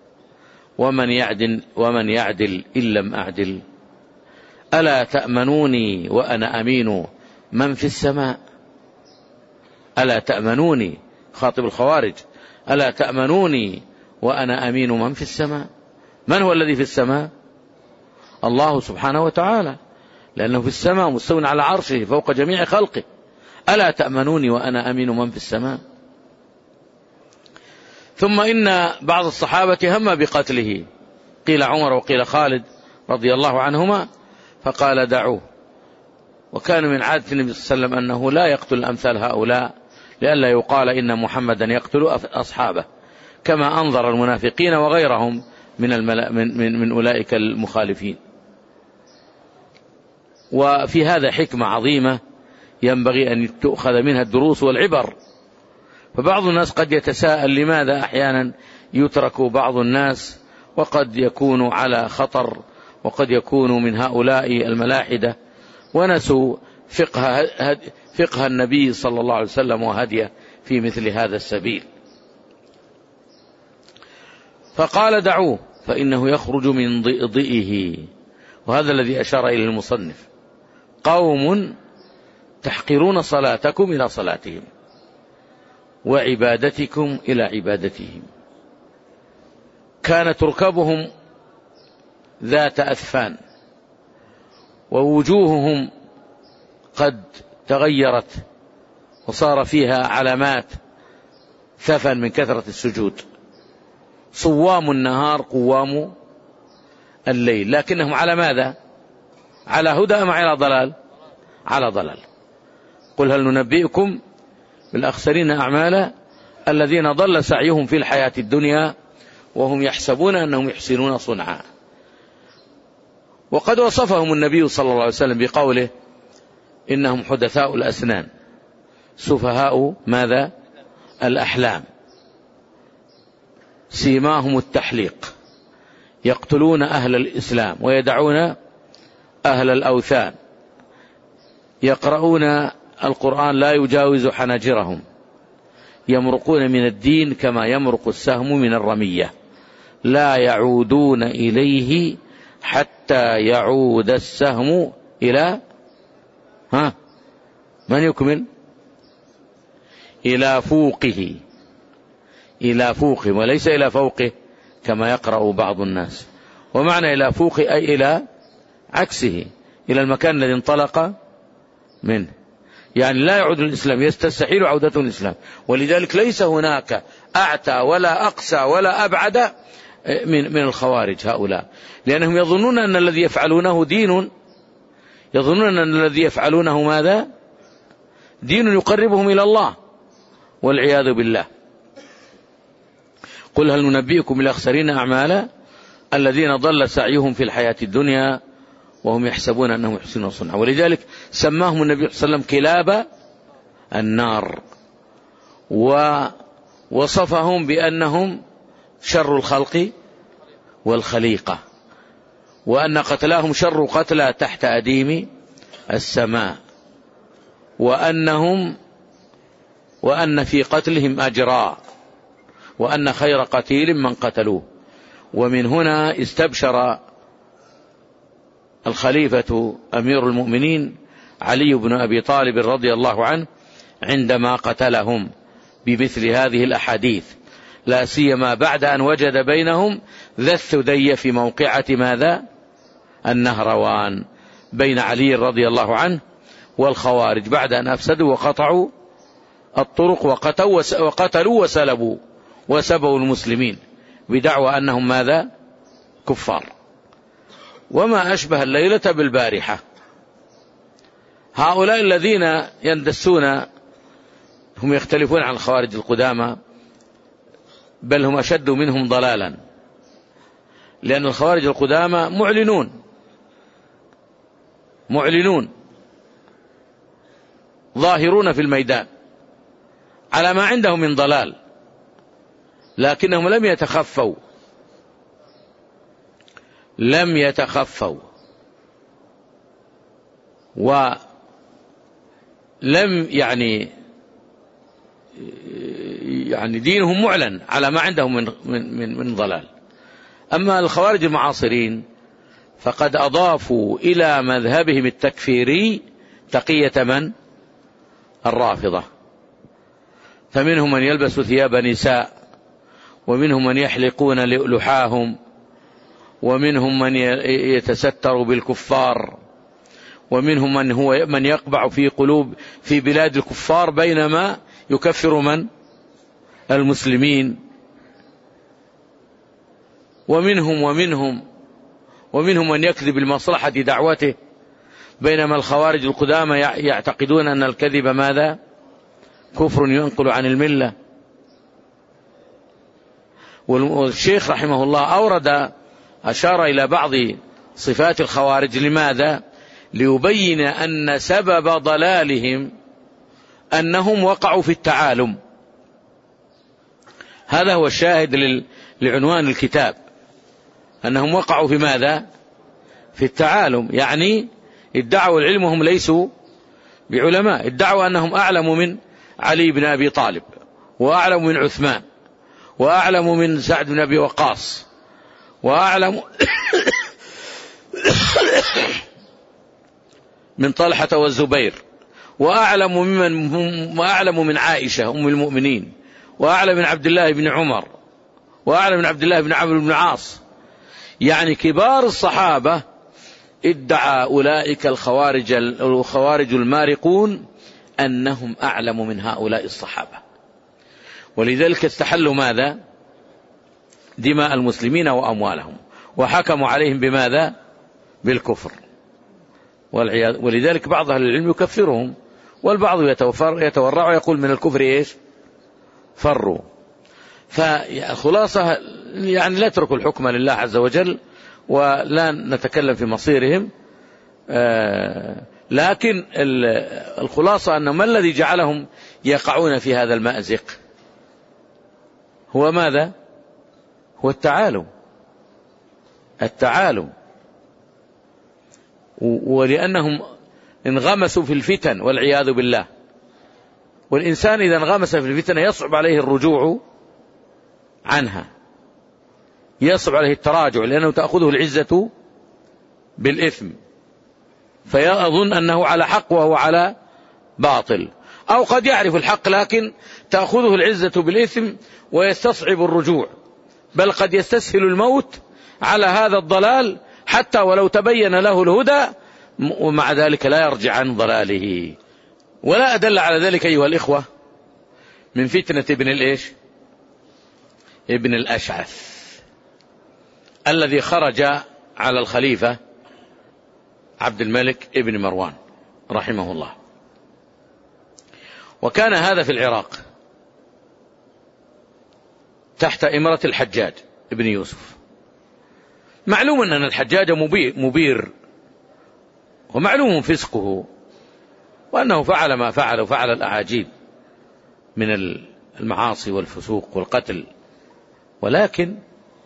ومن يعدل إن لم أعدل؟ ألا تأمنوني وأنا أمين من في السماء؟ ألا تأمنوني، خاطب الخوارج، ألا تأمنوني وأنا أمين من في السماء؟ من هو الذي في السماء؟ الله سبحانه وتعالى، لأنه في السماء مستوٍ على عرشه فوق جميع خلقه. ألا تأمنوني وأنا أمين من في السماء؟ ثم إن بعض الصحابة هم بقتله، قيل عمر وقيل خالد رضي الله عنهما، فقال: دعوه. وكان من عادة النبي صلى الله عليه وسلم أنه لا يقتل أمثال هؤلاء لئلا يقال إن محمدا يقتل أصحابه، كما أنظر المنافقين وغيرهم من أولئك المخالفين. وفي هذا حكمة عظيمة ينبغي أن تؤخذ منها الدروس والعبر. فبعض الناس قد يتساءل لماذا أحيانا يترك بعض الناس، وقد يكون على خطر، وقد يكون من هؤلاء الملاحدة ونسوا فقه النبي صلى الله عليه وسلم وهديه في مثل هذا السبيل. فقال: دعوه فإنه يخرج من ضئضئه. وهذا الذي أشار إليه المصنف: قوم تحقرون صلاتكم إلى صلاتهم وعبادتكم إلى عبادتهم. كانت ركبهم ذات أثفان، ووجوههم قد تغيرت وصار فيها علامات ثفن من كثرة السجود. صوام النهار قوام الليل، لكنهم على ماذا؟ على هدى أم على ضلال؟ على ضلال. قل هل ننبئكم بالأخسرين أعمالا الذين ضل سعيهم في الحياة الدنيا وهم يحسبون أنهم يحسنون صنعا. وقد وصفهم النبي صلى الله عليه وسلم بقوله: إنهم حدثاء الأسنان سفهاء ماذا؟ الأحلام، سيماهم التحليق، يقتلون أهل الإسلام ويدعون أهل الأوثان، يقرؤون القرآن لا يجاوز حناجرهم، يمرقون من الدين كما يمرق السهم من الرمية، لا يعودون إليه حتى يعود السهم إلى من يكمل؟ إلى فوقه، إلى فوقه وليس إلى فوقه كما يقرأ بعض الناس. ومعنى إلى فوقه أي إلى عكسه، إلى المكان الذي انطلق منه، يعني لا يعود الإسلام، يستحيل عودته الإسلام. ولذلك ليس هناك أعتى ولا أقسى ولا أبعد من الخوارج هؤلاء، لأنهم يظنون أن الذي يفعلونه دين، يظنون أن الذي يفعلونه ماذا؟ دين يقربهم إلى الله، والعياذ بالله. قل هل ننبئكم بالأخسرين أعمالا الذين ضل سعيهم في الحياة الدنيا وهم يحسبون أنهم يحسنون صنعا. ولذلك سماهم النبي صلى الله عليه وسلم كلاب النار، ووصفهم بأنهم شر الخلق والخليقة، وأن قتلاهم شر قتلى تحت أديم السماء، وأن في قتلهم أجرا، وأن خير قتيل من قتلوه. ومن هنا استبشر الخليفة أمير المؤمنين علي بن أبي طالب رضي الله عنه عندما قتلهم بمثل هذه الأحاديث، لا سيما بعد أن وجد بينهم ذا الثدي في موقعة ماذا؟ النهروان، بين علي رضي الله عنه والخوارج، بعد أن أفسدوا وقطعوا الطرق وقتلوا وسلبوا وسبوا المسلمين بدعوى أنهم ماذا؟ كفار. وما أشبه الليلة بالبارحة. هؤلاء الذين يندسون هم يختلفون عن الخوارج القدامى، بل هم أشد منهم ضلالا، لأن الخوارج القدامى معلنون ظاهرون في الميدان على ما عندهم من ضلال، لكنهم لم يتخفوا لم يتخفوا ولم يعني دينهم معلن على ما عندهم من ضلال. أما الخوارج المعاصرين فقد أضافوا إلى مذهبهم التكفيري تقية من؟ الرافضة. فمنهم من يلبس ثياب نساء، ومنهم من يحلقون لحاهم، ومنهم من يتستر بالكفار، ومنهم من يقبع في بلاد الكفار بينما يكفر من؟ المسلمين. ومنهم من يكذب لمصلحة دعوته، بينما الخوارج القدامى يعتقدون أن الكذب ماذا؟ كفر ينقل عن الملة. والشيخ رحمه الله أشار إلى بعض صفات الخوارج. لماذا؟ ليبين أن سبب ضلالهم أنهم وقعوا في التعالم. هذا هو الشاهد لعنوان الكتاب، أنهم وقعوا في ماذا؟ في التعالم. يعني ادعوا العلم وهم ليسوا بعلماء، ادعوا أنهم أعلم من علي بن أبي طالب، وأعلم من عثمان، وأعلم من سعد بن أبي وقاص، وأعلم من طلحة والزبير، وأعلم من عائشة أم المؤمنين، وأعلم من عبد الله بن عمر، وأعلم من عبد الله بن عمرو بن العاص. يعني كبار الصحابة ادعى أولئك الخوارج المارقون أنهم أعلم من هؤلاء الصحابة، ولذلك استحلوا ماذا؟ دماء المسلمين وأموالهم، وحكموا عليهم بماذا؟ بالكفر. ولذلك بعض أهل العلم يكفرهم، والبعض يتورع ويقول من الكفر إيش؟ فروا. فالخلاصة يعني لا تتركوا الحكم لله عز وجل، ولا نتكلم في مصيرهم، لكن الخلاصة أن ما الذي جعلهم يقعون في هذا المأزق؟ هو ماذا؟ هو التعالم، ولأنهم انغمسوا في الفتن والعياذ بالله. والإنسان إذا انغمس في الفتن يصعب عليه الرجوع عنها، يصعب عليه التراجع، لأنه تأخذه العزة بالإثم، فيظن أنه على حق وهو على باطل. أو قد يعرف الحق لكن تأخذه العزة بالإثم ويستصعب الرجوع، بل قد يستسهل الموت على هذا الضلال حتى ولو تبين له الهدى، ومع ذلك لا يرجع عن ضلاله. ولا أدل على ذلك أيها الإخوة من فتنة ابن الأشعث الذي خرج على الخليفة عبد الملك ابن مروان رحمه الله، وكان هذا في العراق تحت إمرة الحجاج ابن يوسف. معلوم أن الحجاج مبير، ومعلوم فسقه، وأنه فعل ما فعل، وفعل الأعاجيب من المعاصي والفسوق والقتل، ولكن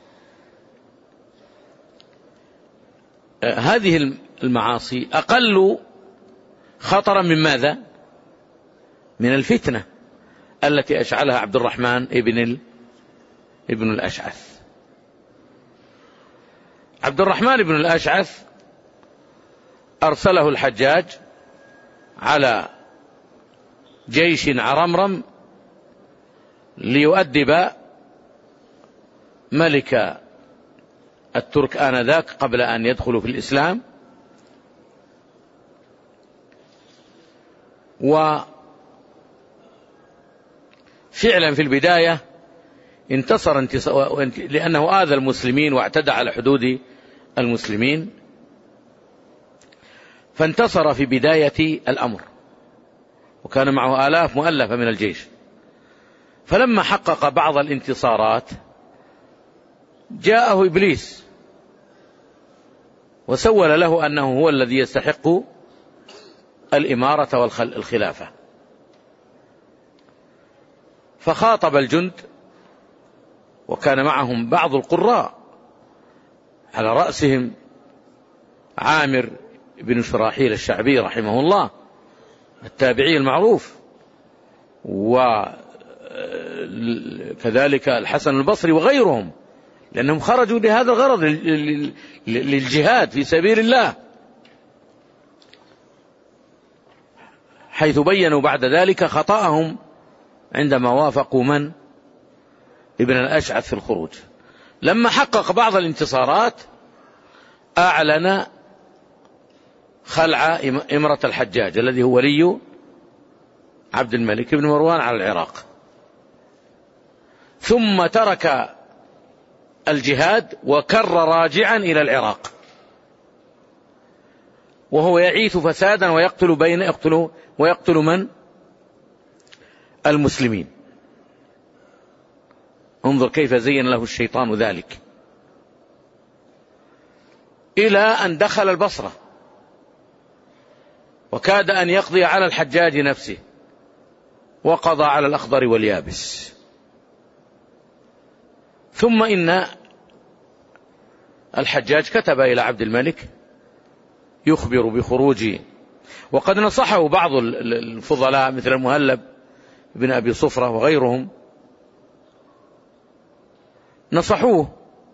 هذه المعاصي أقل خطرا من ماذا؟ من الفتنة التي أشعلها عبد الرحمن ابن الأشعث. عبد الرحمن بن الأشعث أرسله الحجاج على جيش عرمرم ليؤدب ملك الترك آنذاك قبل أن يدخلوا في الإسلام. وفعلا في البداية انتصر لأنه آذى المسلمين واعتدى على حدود المسلمين، فانتصر في بداية الأمر، وكان معه آلاف مؤلفة من الجيش. فلما حقق بعض الانتصارات جاءه إبليس وسول له أنه هو الذي يستحق الإمارة والخلافة، فخاطب الجند، وكان معهم بعض القراء على رأسهم عامر بن شراحيل الشعبي رحمه الله التابعي المعروف، وكذلك الحسن البصري وغيرهم، لأنهم خرجوا لهذا الغرض، للجهاد في سبيل الله، حيث بينوا بعد ذلك خطأهم عندما وافقوا من؟ ابن الأشعث في الخروج. لما حقق بعض الانتصارات أعلن خلع إمرة الحجاج الذي هو ولي عبد الملك بن مروان على العراق، ثم ترك الجهاد وكر راجعا إلى العراق، وهو يعيث فسادا ويقتل من؟ المسلمين. انظر كيف زين له الشيطان ذلك، إلى أن دخل البصرة وكاد أن يقضي على الحجاج نفسه، وقضى على الأخضر واليابس. ثم إن الحجاج كتب إلى عبد الملك يخبر بخروج، وقد نصحه بعض الفضلاء مثل المهلب بن أبي صفرة وغيرهم، نصحوه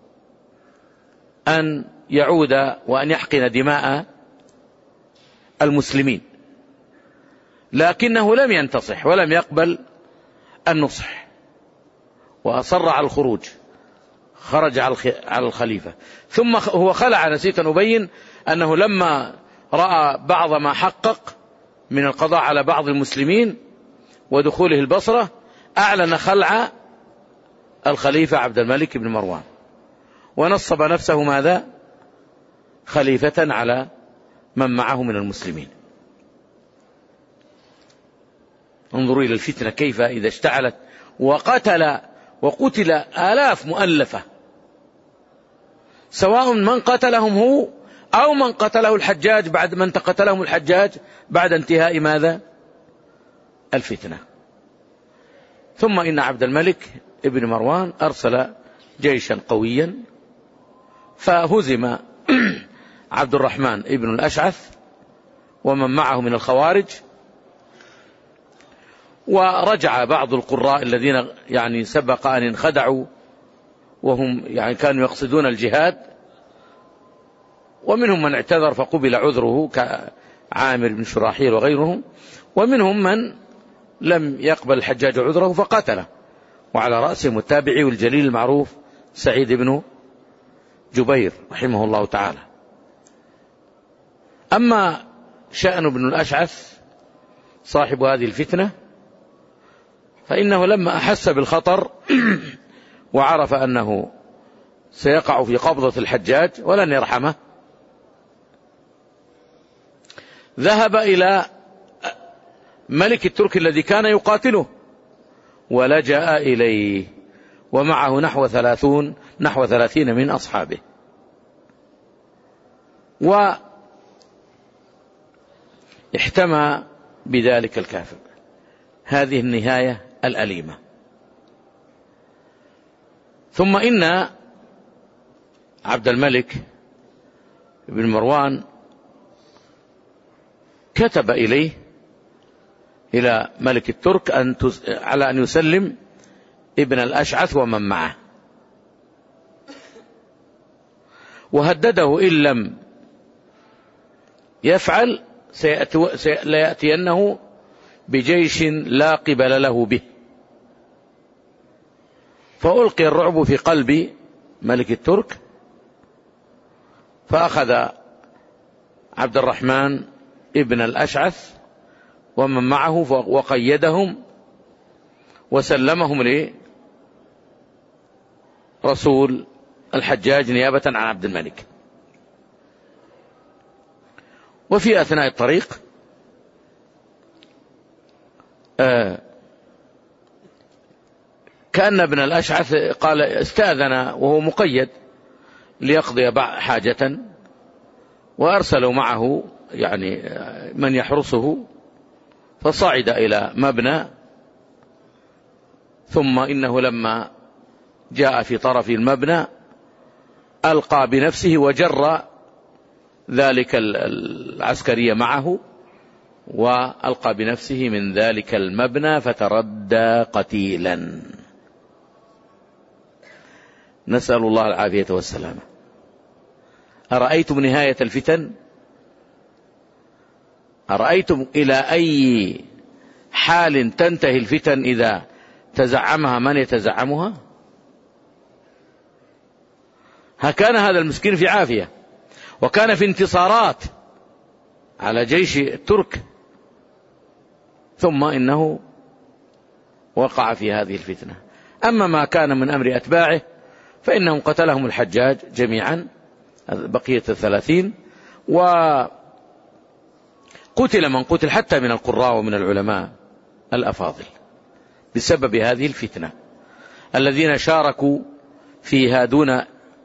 أن يعود وأن يحقن دماء المسلمين، لكنه لم ينتصح ولم يقبل النصح، وأصر على الخروج، خرج على الخليفة. ثم هو خلع، نسيت أن أبين أنه لما رأى بعض ما حقق من القضاء على بعض المسلمين ودخوله البصرة، أعلن خلع الخليفة عبد الملك بن مروان، ونصب نفسه ماذا؟ خليفة على من معه من المسلمين. انظروا إلى الفتنة كيف إذا اشتعلت، وقتل آلاف مؤلفة، سواء من قتلهم هو أو من قتله الحجاج بعد من قتلهم الحجاج بعد انتهاء ماذا؟ الفتنة. ثم إن عبد الملك ابن مروان أرسل جيشا قويا، فهزم عبد الرحمن ابن الأشعث ومن معه من الخوارج، ورجع بعض القراء الذين يعني سبق أن انخدعوا وهم يعني كانوا يقصدون الجهاد، ومنهم من اعتذر فقبل عذره كعامر بن شراحيل وغيرهم، ومنهم من لم يقبل الحجاج عذره فقتله، وعلى رأسهم التابعي والجليل المعروف سعيد بن جبير رحمه الله تعالى. أما شأن بن الأشعث صاحب هذه الفتنة، فإنه لما أحس بالخطر وعرف أنه سيقع في قبضة الحجاج ولن يرحمه، ذهب إلى ملك الترك الذي كان يقاتله ولجأ إليه، ومعه نحو 30 من أصحابه، واحتمى بذلك الكافر. هذه النهاية الأليمة. ثم إن عبد الملك بن مروان كتب إلى ملك الترك على أن يسلم ابن الأشعث ومن معه، وهدده إن لم يفعل ليأتينه بجيش لا قبل له به. فألقي الرعب في قلب ملك الترك، فأخذ عبد الرحمن ابن الأشعث ومن معه وقيدهم وسلمهم لرسول الحجاج نيابة عن عبد الملك. وفي أثناء الطريق كأن ابن الأشعث قال استأذن وهو مقيد ليقضي حاجة، وأرسلوا معه يعني من يحرسه، فصعد إلى مبنى، ثم إنه لما جاء في طرف المبنى ألقى بنفسه وجر ذلك العسكري معه، وألقى بنفسه من ذلك المبنى فتردى قتيلا. نسأل الله العافية والسلامة. أرأيتم نهاية الفتن؟ أرأيتم إلى أي حال تنتهي الفتن إذا تزعمها من يتزعمها؟ كان هذا المسكين في عافية، وكان في انتصارات على جيش الترك، ثم إنه وقع في هذه الفتنة. أما ما كان من أمر أتباعه فإنهم قتلهم الحجاج جميعا بقية 30، وقتل من قتل حتى من القراء ومن العلماء الأفاضل بسبب هذه الفتنة، الذين شاركوا فيها دون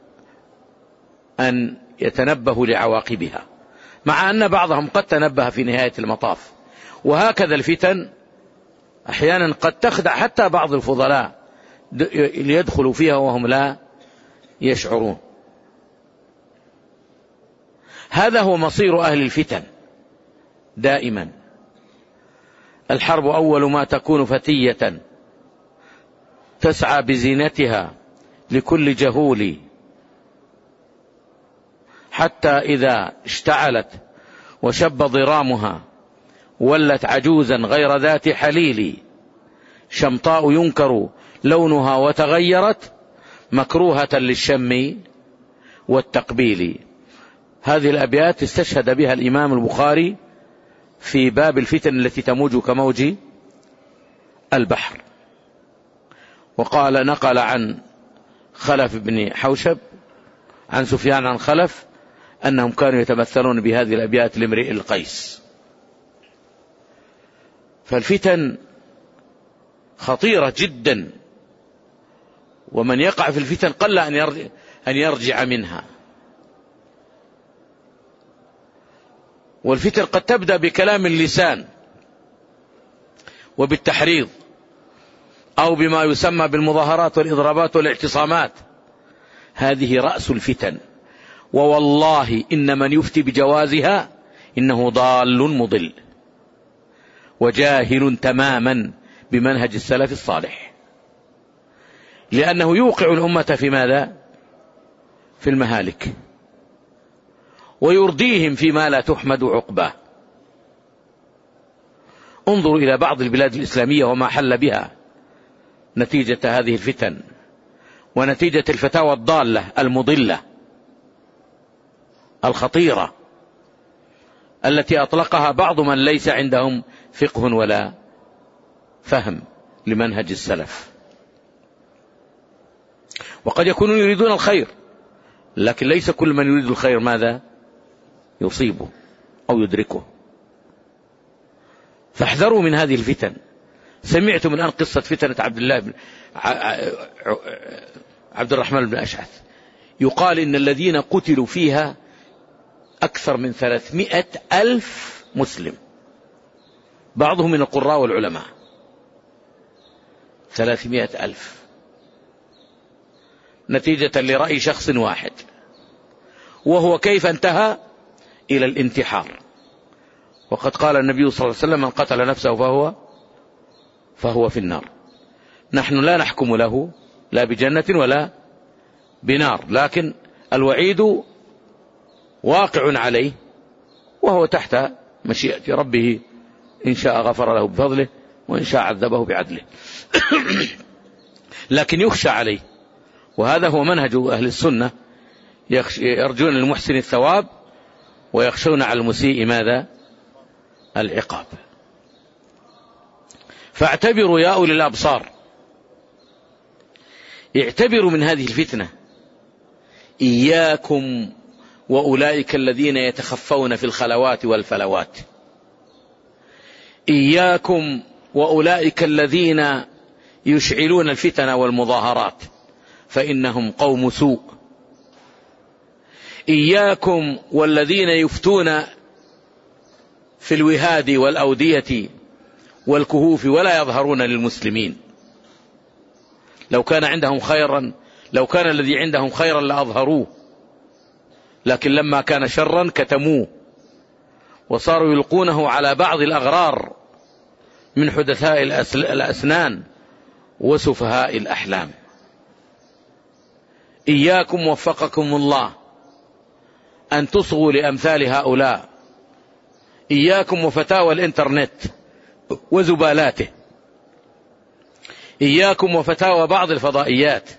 أن يتنبهوا لعواقبها، مع أن بعضهم قد تنبه في نهاية المطاف. وهكذا الفتن أحيانا قد تخدع حتى بعض الفضلاء ليدخلوا فيها وهم لا يشعرون. هذا هو مصير أهل الفتن دائما. الحرب أول ما تكون فتية تسعى بزينتها لكل جهول، حتى إذا اشتعلت وشب ضرامها ولت عجوزا غير ذات حليل، شمطاء ينكر لونها وتغيرت مكروهة للشم والتقبيل. هذه الأبيات استشهد بها الإمام البخاري في باب الفتن التي تموج كموج البحر. وقال نقل عن خلف بن حوشب عن سفيان عن خلف أنهم كانوا يتمثلون بهذه الأبيات لامرئ القيس. فالفتن خطيرة جدا، ومن يقع في الفتن قل أن يرجع منها. والفتن قد تبدأ بكلام اللسان وبالتحريض، أو بما يسمى بالمظاهرات والإضرابات والاعتصامات. هذه رأس الفتن، ووالله إن من يفتي بجوازها إنه ضال مضل وجاهل تماما بمنهج السلف الصالح، لأنه يوقع الأمة في ماذا؟ في المهالك، ويرديهم فيما لا تحمد عقباه. انظروا إلى بعض البلاد الإسلامية وما حل بها نتيجة هذه الفتن، ونتيجة الفتاوى الضالة المضلة الخطيرة التي أطلقها بعض من ليس عندهم فقه ولا فهم لمنهج السلف. وقد يكونون يريدون الخير، لكن ليس كل من يريد الخير ماذا يصيبه أو يدركه. فاحذروا من هذه الفتن. سمعتم الآن قصة فتنة عبد الرحمن بن أشعث. يقال إن الذين قتلوا فيها أكثر من 300,000 مسلم، بعضهم من القراء والعلماء. 300,000 نتيجة لرأي شخص واحد، وهو كيف انتهى إلى الانتحار. وقد قال النبي صلى الله عليه وسلم من قتل نفسه فهو في النار. نحن لا نحكم له لا بجنة ولا بنار، لكن الوعيد واقع عليه، وهو تحت مشيئة ربه، إن شاء غفر له بفضله وإن شاء عذبه بعدله. لكن يخشى عليه، وهذا هو منهج أهل السنة، يرجون للمحسن الثواب ويخشون على المسيء ماذا؟ العقاب. فاعتبروا يا أولي الأبصار، اعتبروا من هذه الفتنة. إياكم وأولئك الذين يتخفون في الخلوات والفلوات، إياكم وأولئك الذين يشعلون الفتن والمظاهرات، فإنهم قوم سوء. إياكم والذين يفتون في الوهاد والأودية والكهوف ولا يظهرون للمسلمين. لو كان الذي عندهم خيرا لأظهروه لكن لما كان شرا كتموه وصاروا يلقونه على بعض الأغرار من حدثاء الأسنان وسفهاء الأحلام. إياكم وفقكم الله أن تصغوا لأمثال هؤلاء. إياكم وفتاوى الإنترنت وزبالاته. إياكم وفتاوى بعض الفضائيات.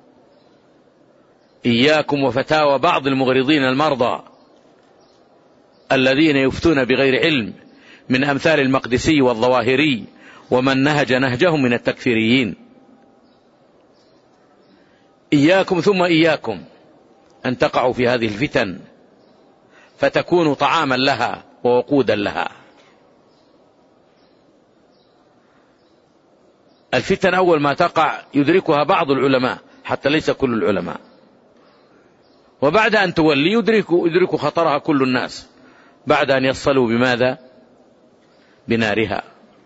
إياكم وفتاوى بعض المغرضين المرضى الذين يفتون بغير علم من أمثال المقدسي والظواهري ومن نهج نهجهم من التكفيريين. إياكم ثم إياكم أن تقعوا في هذه الفتن فتكونوا طعاما لها ووقودا لها. الفتن أول ما تقع يدركها بعض العلماء حتى ليس كل العلماء، وبعد أن تولي يدرك خطرها كل الناس بعد أن يصلوا بماذا؟ بنارها.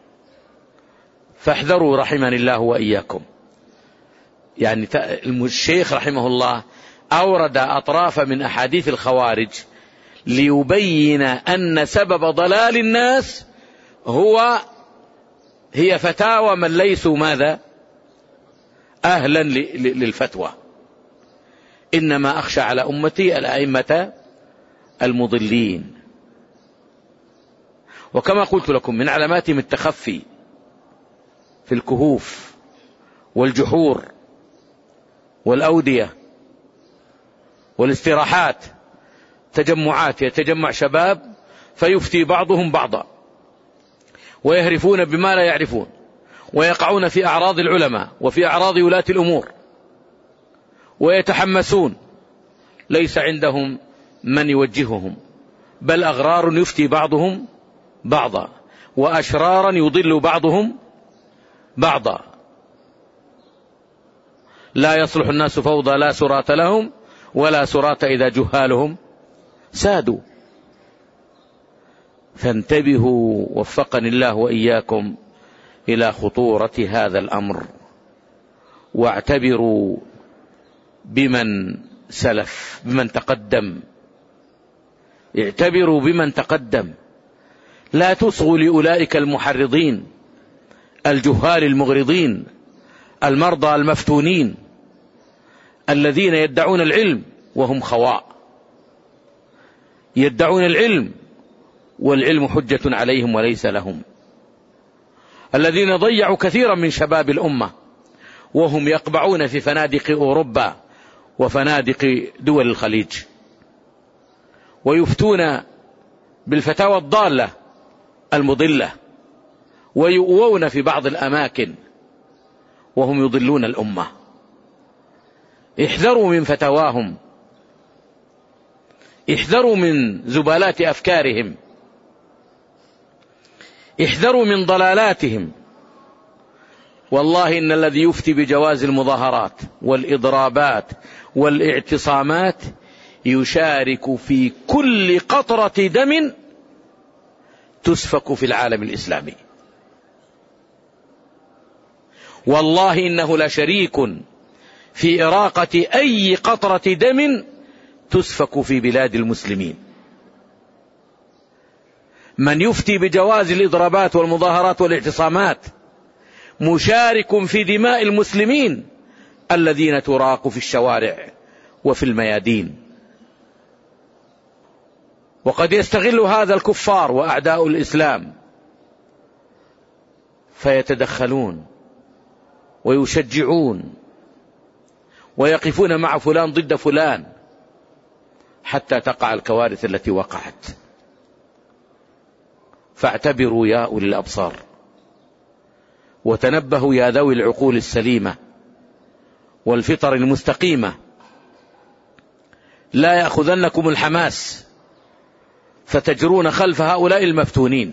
فاحذروا رحمني الله وإياكم. يعني الشيخ رحمه الله أورد أطراف من أحاديث الخوارج ليبين أن سبب ضلال الناس هي فتاوى من ليسوا ماذا؟ أهلا للفتوى. إنما أخشى على أمتي الأئمة المضلين. وكما قلت لكم من علاماتهم التخفي في الكهوف والجحور والأودية والاستراحات، تجمعات يتجمع شباب فيفتي بعضهم بعضا ويهرفون بما لا يعرفون ويقعون في أعراض العلماء وفي أعراض ولاة الأمور ويتحمسون، ليس عندهم من يوجههم، بل أغرار يفتي بعضهم بعضا وأشرارا يضل بعضهم بعضا. لا يصلح الناس فوضى لا سراة لهم ولا سراة إذا جهالهم سادوا. فانتبهوا وفقني الله وإياكم إلى خطورة هذا الأمر، واعتبروا بمن سلف بمن تقدم. اعتبروا بمن تقدم، لا تصغوا لأولئك المحرضين الجهال المغرضين المرضى المفتونين الذين يدعون العلم وهم خواء، يدعون العلم والعلم حجة عليهم وليس لهم، الذين ضيعوا كثيرا من شباب الأمة وهم يقبعون في فنادق أوروبا وفنادق دول الخليج ويفتون بالفتاوى الضالة المضلة ويؤوون في بعض الأماكن وهم يضلون الأمة. احذروا من فتاواهم، احذروا من زبالات أفكارهم، احذروا من ضلالاتهم. والله إن الذي يفتي بجواز المظاهرات والإضرابات والاعتصامات يشارك في كل قطرة دم تسفك في العالم الإسلامي. والله إنه لشريك في إراقة أي قطرة دم تسفك في بلاد المسلمين. من يفتي بجواز الإضرابات والمظاهرات والاعتصامات مشارك في دماء المسلمين الذين تراق في الشوارع وفي الميادين. وقد يستغل هذا الكفار وأعداء الإسلام فيتدخلون ويشجعون ويقفون مع فلان ضد فلان حتى تقع الكوارث التي وقعت. فاعتبروا يا أولي الأبصار وتنبهوا يا ذوي العقول السليمة والفطر المستقيمة، لا يأخذنكم الحماس فتجرون خلف هؤلاء المفتونين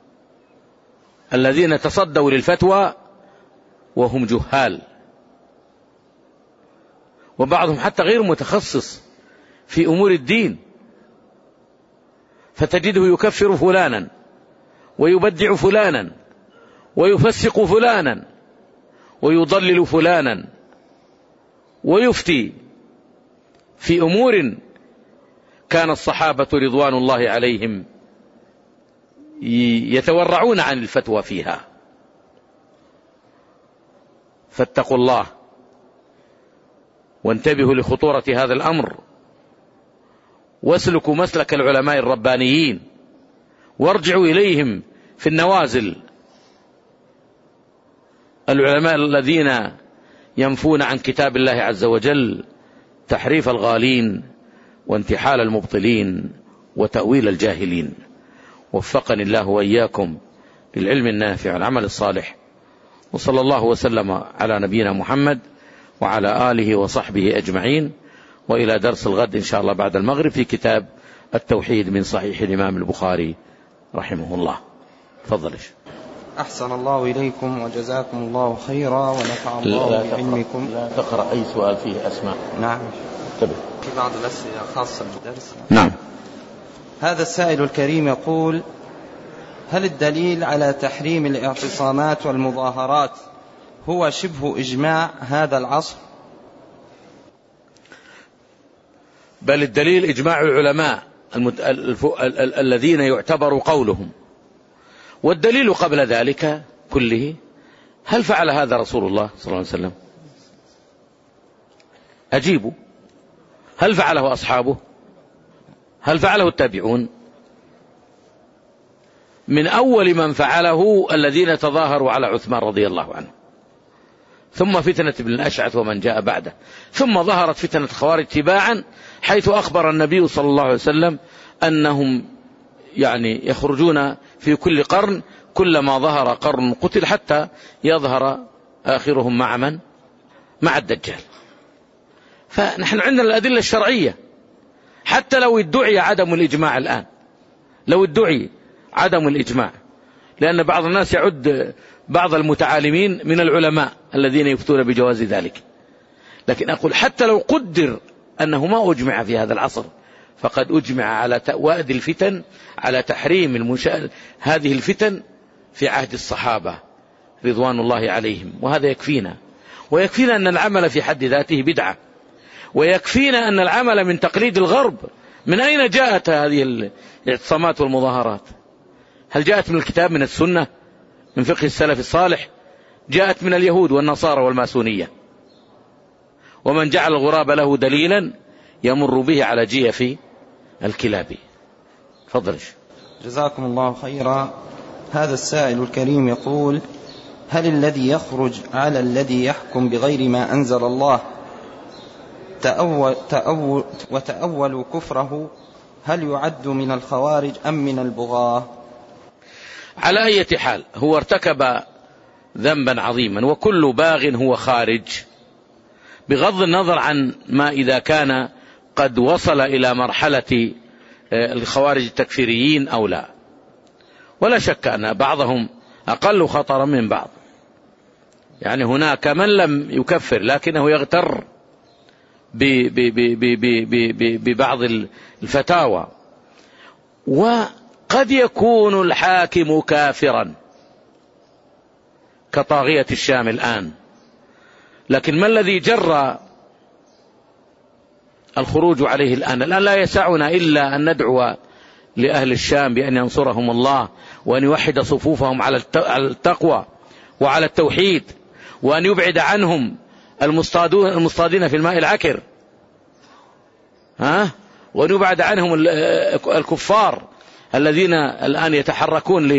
الذين تصدوا للفتوى وهم جهال، وبعضهم حتى غير متخصص في أمور الدين، فتجده يكفر فلانا ويبدع فلانا ويفسق فلانا ويضلل فلانا ويفتي في أمور كان الصحابة رضوان الله عليهم يتورعون عن الفتوى فيها. فاتقوا الله وانتبهوا لخطورة هذا الأمر، واسلكوا مسلك العلماء الربانيين، وارجعوا إليهم في النوازل، العلماء الذين ينفون عن كتاب الله عز وجل تحريف الغالين وانتحال المبطلين وتأويل الجاهلين. وفقني الله وإياكم للعلم النافع والعمل الصالح، وصلى الله وسلم على نبينا محمد وعلى آله وصحبه أجمعين. وإلى درس الغد إن شاء الله بعد المغرب في كتاب التوحيد من صحيح الإمام البخاري رحمه الله. تفضل. أحسن الله إليكم وجزاكم الله خيرا ونفع الله بعلمكم. لا تقرأ أي سؤال فيه أسماء. نعم. انتبه. في بعض الأسئلة خاصة بالدرس. نعم. هذا السائل الكريم يقول: هل الدليل على تحريم الاعتصامات والمظاهرات هو شبه إجماع هذا العصر؟ بل الدليل إجماع العلماء الذين يعتبر قولهم. والدليل قبل ذلك كله: هل فعل هذا رسول الله صلى الله عليه وسلم؟ أجيبوا. هل فعله أصحابه؟ هل فعله التابعون؟ من أول من فعله الذين تظاهروا على عثمان رضي الله عنه، ثم فتنة ابن الأشعث ومن جاء بعده، ثم ظهرت فتنة الخوارج تباعا، حيث أخبر النبي صلى الله عليه وسلم أنهم يخرجون في كل قرن، كلما ظهر قرن قتل، حتى يظهر آخرهم مع من؟ مع الدجال. فنحن عندنا الأدلة الشرعية، حتى لو ادعي عدم الإجماع الآن، لو ادعي عدم الإجماع، لأن بعض الناس يعد بعض المتعالمين من العلماء الذين يفتون بجواز ذلك، لكن أقول حتى لو قدر أنه ما أجمع في هذا العصر، فقد أجمع على وأد الفتن، على تحريم هذه الفتن في عهد الصحابة رضوان الله عليهم، وهذا يكفينا. ويكفينا أن العمل في حد ذاته بدعة، ويكفينا أن العمل من تقليد الغرب. من أين جاءت هذه الاعتصامات والمظاهرات؟ هل جاءت من الكتاب، من السنة، من فقه السلف الصالح؟ جاءت من اليهود والنصارى والماسونية، ومن جعل الغراب له دليلا يمر به على جيف الكلاب. فضل. جزاكم الله خيرا. هذا السائل الكريم يقول: هل الذي يخرج على الذي يحكم بغير ما أنزل الله وتأول كفره هل يعد من الخوارج أم من البغاة؟ على أي حال هو ارتكب ذنبا عظيما، وكل باغ هو خارج، بغض النظر عن ما إذا كان قد وصل إلى مرحلة الخوارج التكفيريين أو لا. ولا شك أن بعضهم أقل خطرا من بعض. هناك من لم يكفر لكنه يغتر ببعض الفتاوى، وقد يكون الحاكم كافرا كطاغية الشام الآن. لكن ما الذي جرى الخروج عليه الآن لا يسعنا إلا أن ندعو لأهل الشام بأن ينصرهم الله، وأن يوحد صفوفهم على التقوى وعلى التوحيد، وأن يبعد عنهم المصطادين في الماء العكر، وأن يبعد عنهم الكفار الذين الآن يتحركون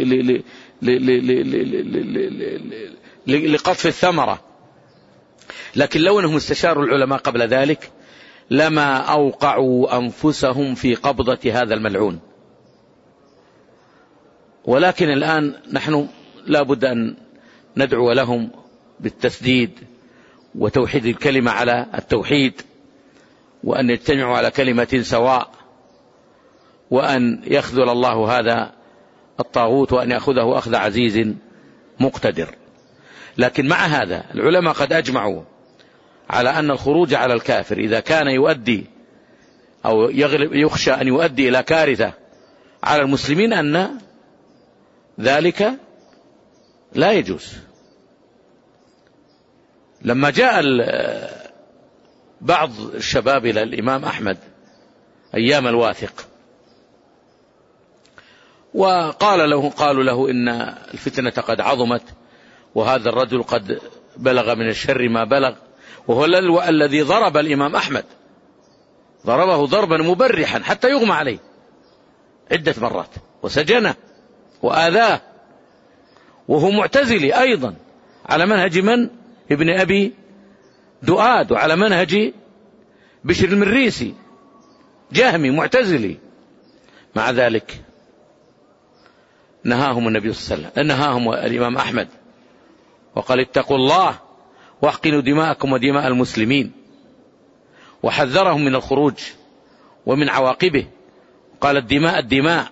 لقطف الثمرة. لكن لو أنهم استشاروا العلماء قبل ذلك لما أوقعوا أنفسهم في قبضة هذا الملعون. ولكن الآن نحن لا بد أن ندعو لهم بالتسديد وتوحيد الكلمة على التوحيد، وأن يجتمعوا على كلمة سواء، وأن يخذل الله هذا الطاغوت، وأن يأخذه أخذ عزيز مقتدر. لكن مع هذا العلماء قد أجمعوا على أن الخروج على الكافر إذا كان يؤدي أو يخشى أن يؤدي إلى كارثة على المسلمين أن ذلك لا يجوز. لما جاء بعض الشباب إلى الإمام أحمد أيام الواثق. قالوا له إن الفتنة قد عظمت، وهذا الرجل قد بلغ من الشر ما بلغ، وهو الذي ضرب الإمام أحمد، ضربه ضربا مبرحا حتى يغمى عليه عدة مرات، وسجنه وآذاه، وهو معتزلي أيضا على منهج من؟ ابن أبي دؤاد، وعلى منهج بشر المريسي، جهمي معتزلي. مع ذلك نهاهم النبي صلى الله عليه وسلم، نهاهم الإمام أحمد وقال اتقوا الله واحقنوا دماءكم ودماء المسلمين، وحذرهم من الخروج ومن عواقبه، قال الدماء الدماء.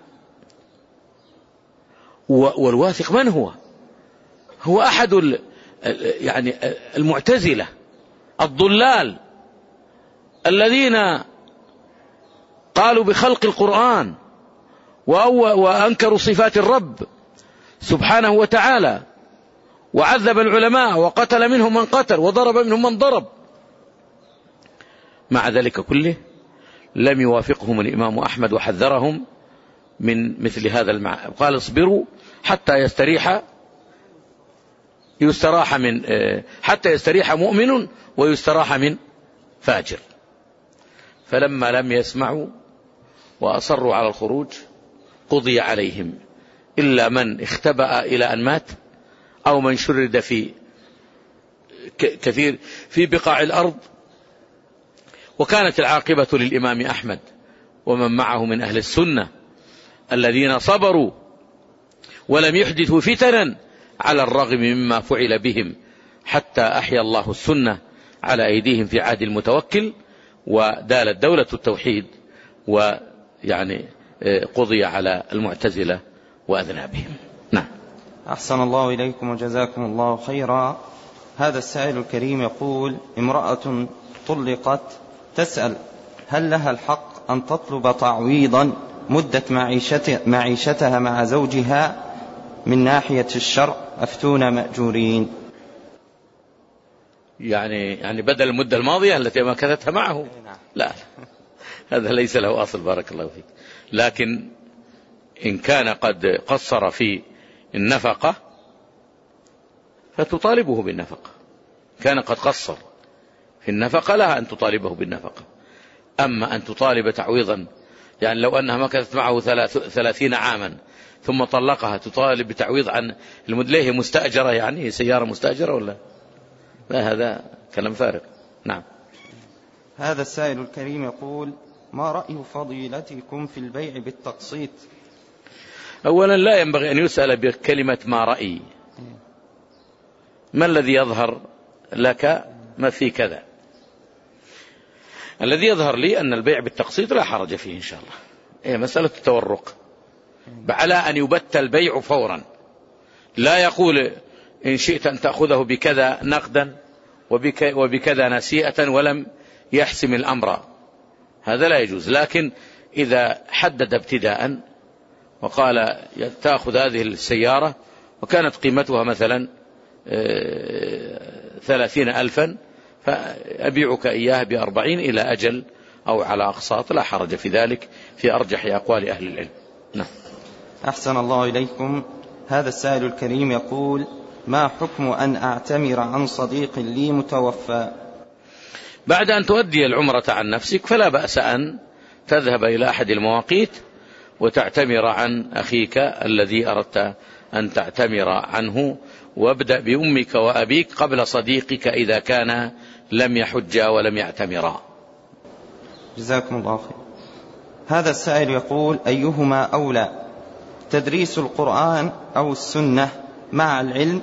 والواثق من هو؟ هو أحد يعني المعتزلة الضلال الذين قالوا بخلق القرآن وأنكروا صفات الرب سبحانه وتعالى، وعذب العلماء وقتل منهم من قتل وضرب منهم من ضرب. مع ذلك كله لم يوافقهم الإمام أحمد وحذرهم من مثل هذا المعنى، قال اصبروا حتى يستراح مؤمن ويستراح من فاجر. فلما لم يسمعوا وأصروا على الخروج قضي عليهم، إلا من اختبأ إلى أن مات، أو من شرد في كثير في بقاع الأرض. وكانت العاقبة للإمام أحمد ومن معه من أهل السنة الذين صبروا ولم يحدثوا فتنا على الرغم مما فعل بهم، حتى أحيا الله السنة على أيديهم في عهد المتوكل، ودالت دولة التوحيد، ويعني قضي على المعتزلة وأذنابهم. نعم. أحسن الله إليكم وجزاكم الله خيرا. هذا السائل الكريم يقول: امرأة طلقت تسأل هل لها الحق أن تطلب تعويضا مدة معيشتها مع زوجها من ناحية الشرع؟ أفتونا مأجورين. يعني بدل المدة الماضية التي مكثتها معه؟ لا، هذا ليس له أصل، بارك الله فيك. لكن إن كان قد قصر في النفقة فتطالبه بالنفقة، كان قد قصر في النفقة لها أن تطالبه بالنفقة. أما أن تطالب تعويضا، يعني لو أنها مكثت معه 30 عاما ثم طلقها، تطالب بتعويض عن المدليه مستأجرة، يعني سيارة مستأجرة ولا لا؟ هذا كلام فارغ. نعم. هذا السائل الكريم يقول: ما رأي فضيلتكم في البيع بالتقسيط؟ أولا لا ينبغي أن يسأل بكلمة ما رأي، ما الذي يظهر لك ما في كذا. الذي يظهر لي أن البيع بالتقسيط لا حرج فيه إن شاء الله، هي مسألة التورق، على أن يبت البيع فورا، لا يقول إن شئت أن تأخذه بكذا نقدا وبكذا نسيئة ولم يحسم الأمر، هذا لا يجوز. لكن إذا حدد ابتداء وقال تأخذ هذه السيارة وكانت قيمتها مثلا 30,000 فأبيعك إياها ب40 إلى أجل أو على أقساط، لا حرج في ذلك في أرجح أقوال أهل العلم. نعم. أحسن الله إليكم. هذا السائل الكريم يقول: ما حكم أن أعتمر عن صديق لي متوفى؟ بعد أن تؤدي العمرة عن نفسك فلا بأس أن تذهب إلى أحد المواقيت وتعتمر عن أخيك الذي أردت أن تعتمر عنه، وابدأ بأمك وأبيك قبل صديقك إذا كان لم يحجا ولم يعتمرا. جزاكم الله خير. هذا السائل يقول: أيهما أولى، تدريس القرآن أو السنة، مع العلم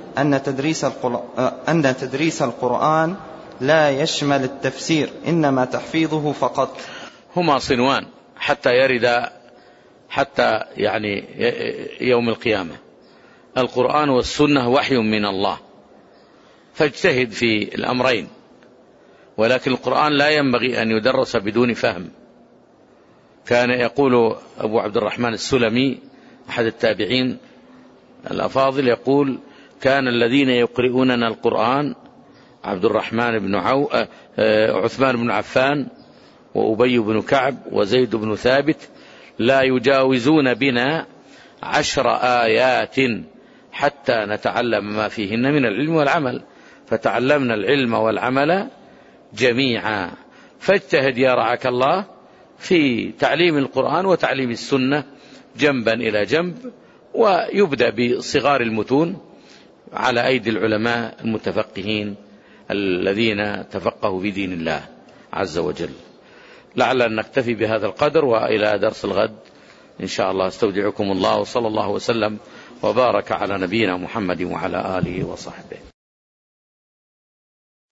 أن تدريس القرآن لا يشمل التفسير إنما تحفيظه فقط؟ هما صنوان حتى يرد حتى يعني يوم القيامة. القرآن والسنة وحي من الله، فاجتهد في الأمرين، ولكن القرآن لا ينبغي أن يدرس بدون فهم. كان يقول أبو عبد الرحمن السلمي أحد التابعين الأفاضل، يقول: كان الذين يقرؤوننا القرآن عبد الرحمن بن عثمان بن عفان وأبي بن كعب وزيد بن ثابت لا يجاوزون بنا 10 آيات حتى نتعلم ما فيهن من العلم والعمل، فتعلمنا العلم والعمل جميعا. فاجتهد يا رعاك الله في تعليم القرآن وتعليم السنة جنبا إلى جنب، ويبدأ بصغار المتون على أيدي العلماء المتفقهين الذين تفقهوا في دين الله عز وجل. لعلنا نكتفي بهذا القدر، وإلى درس الغد إن شاء الله استودعكم الله، وصلى الله وسلم وبارك على نبينا محمد وعلى آله وصحبه.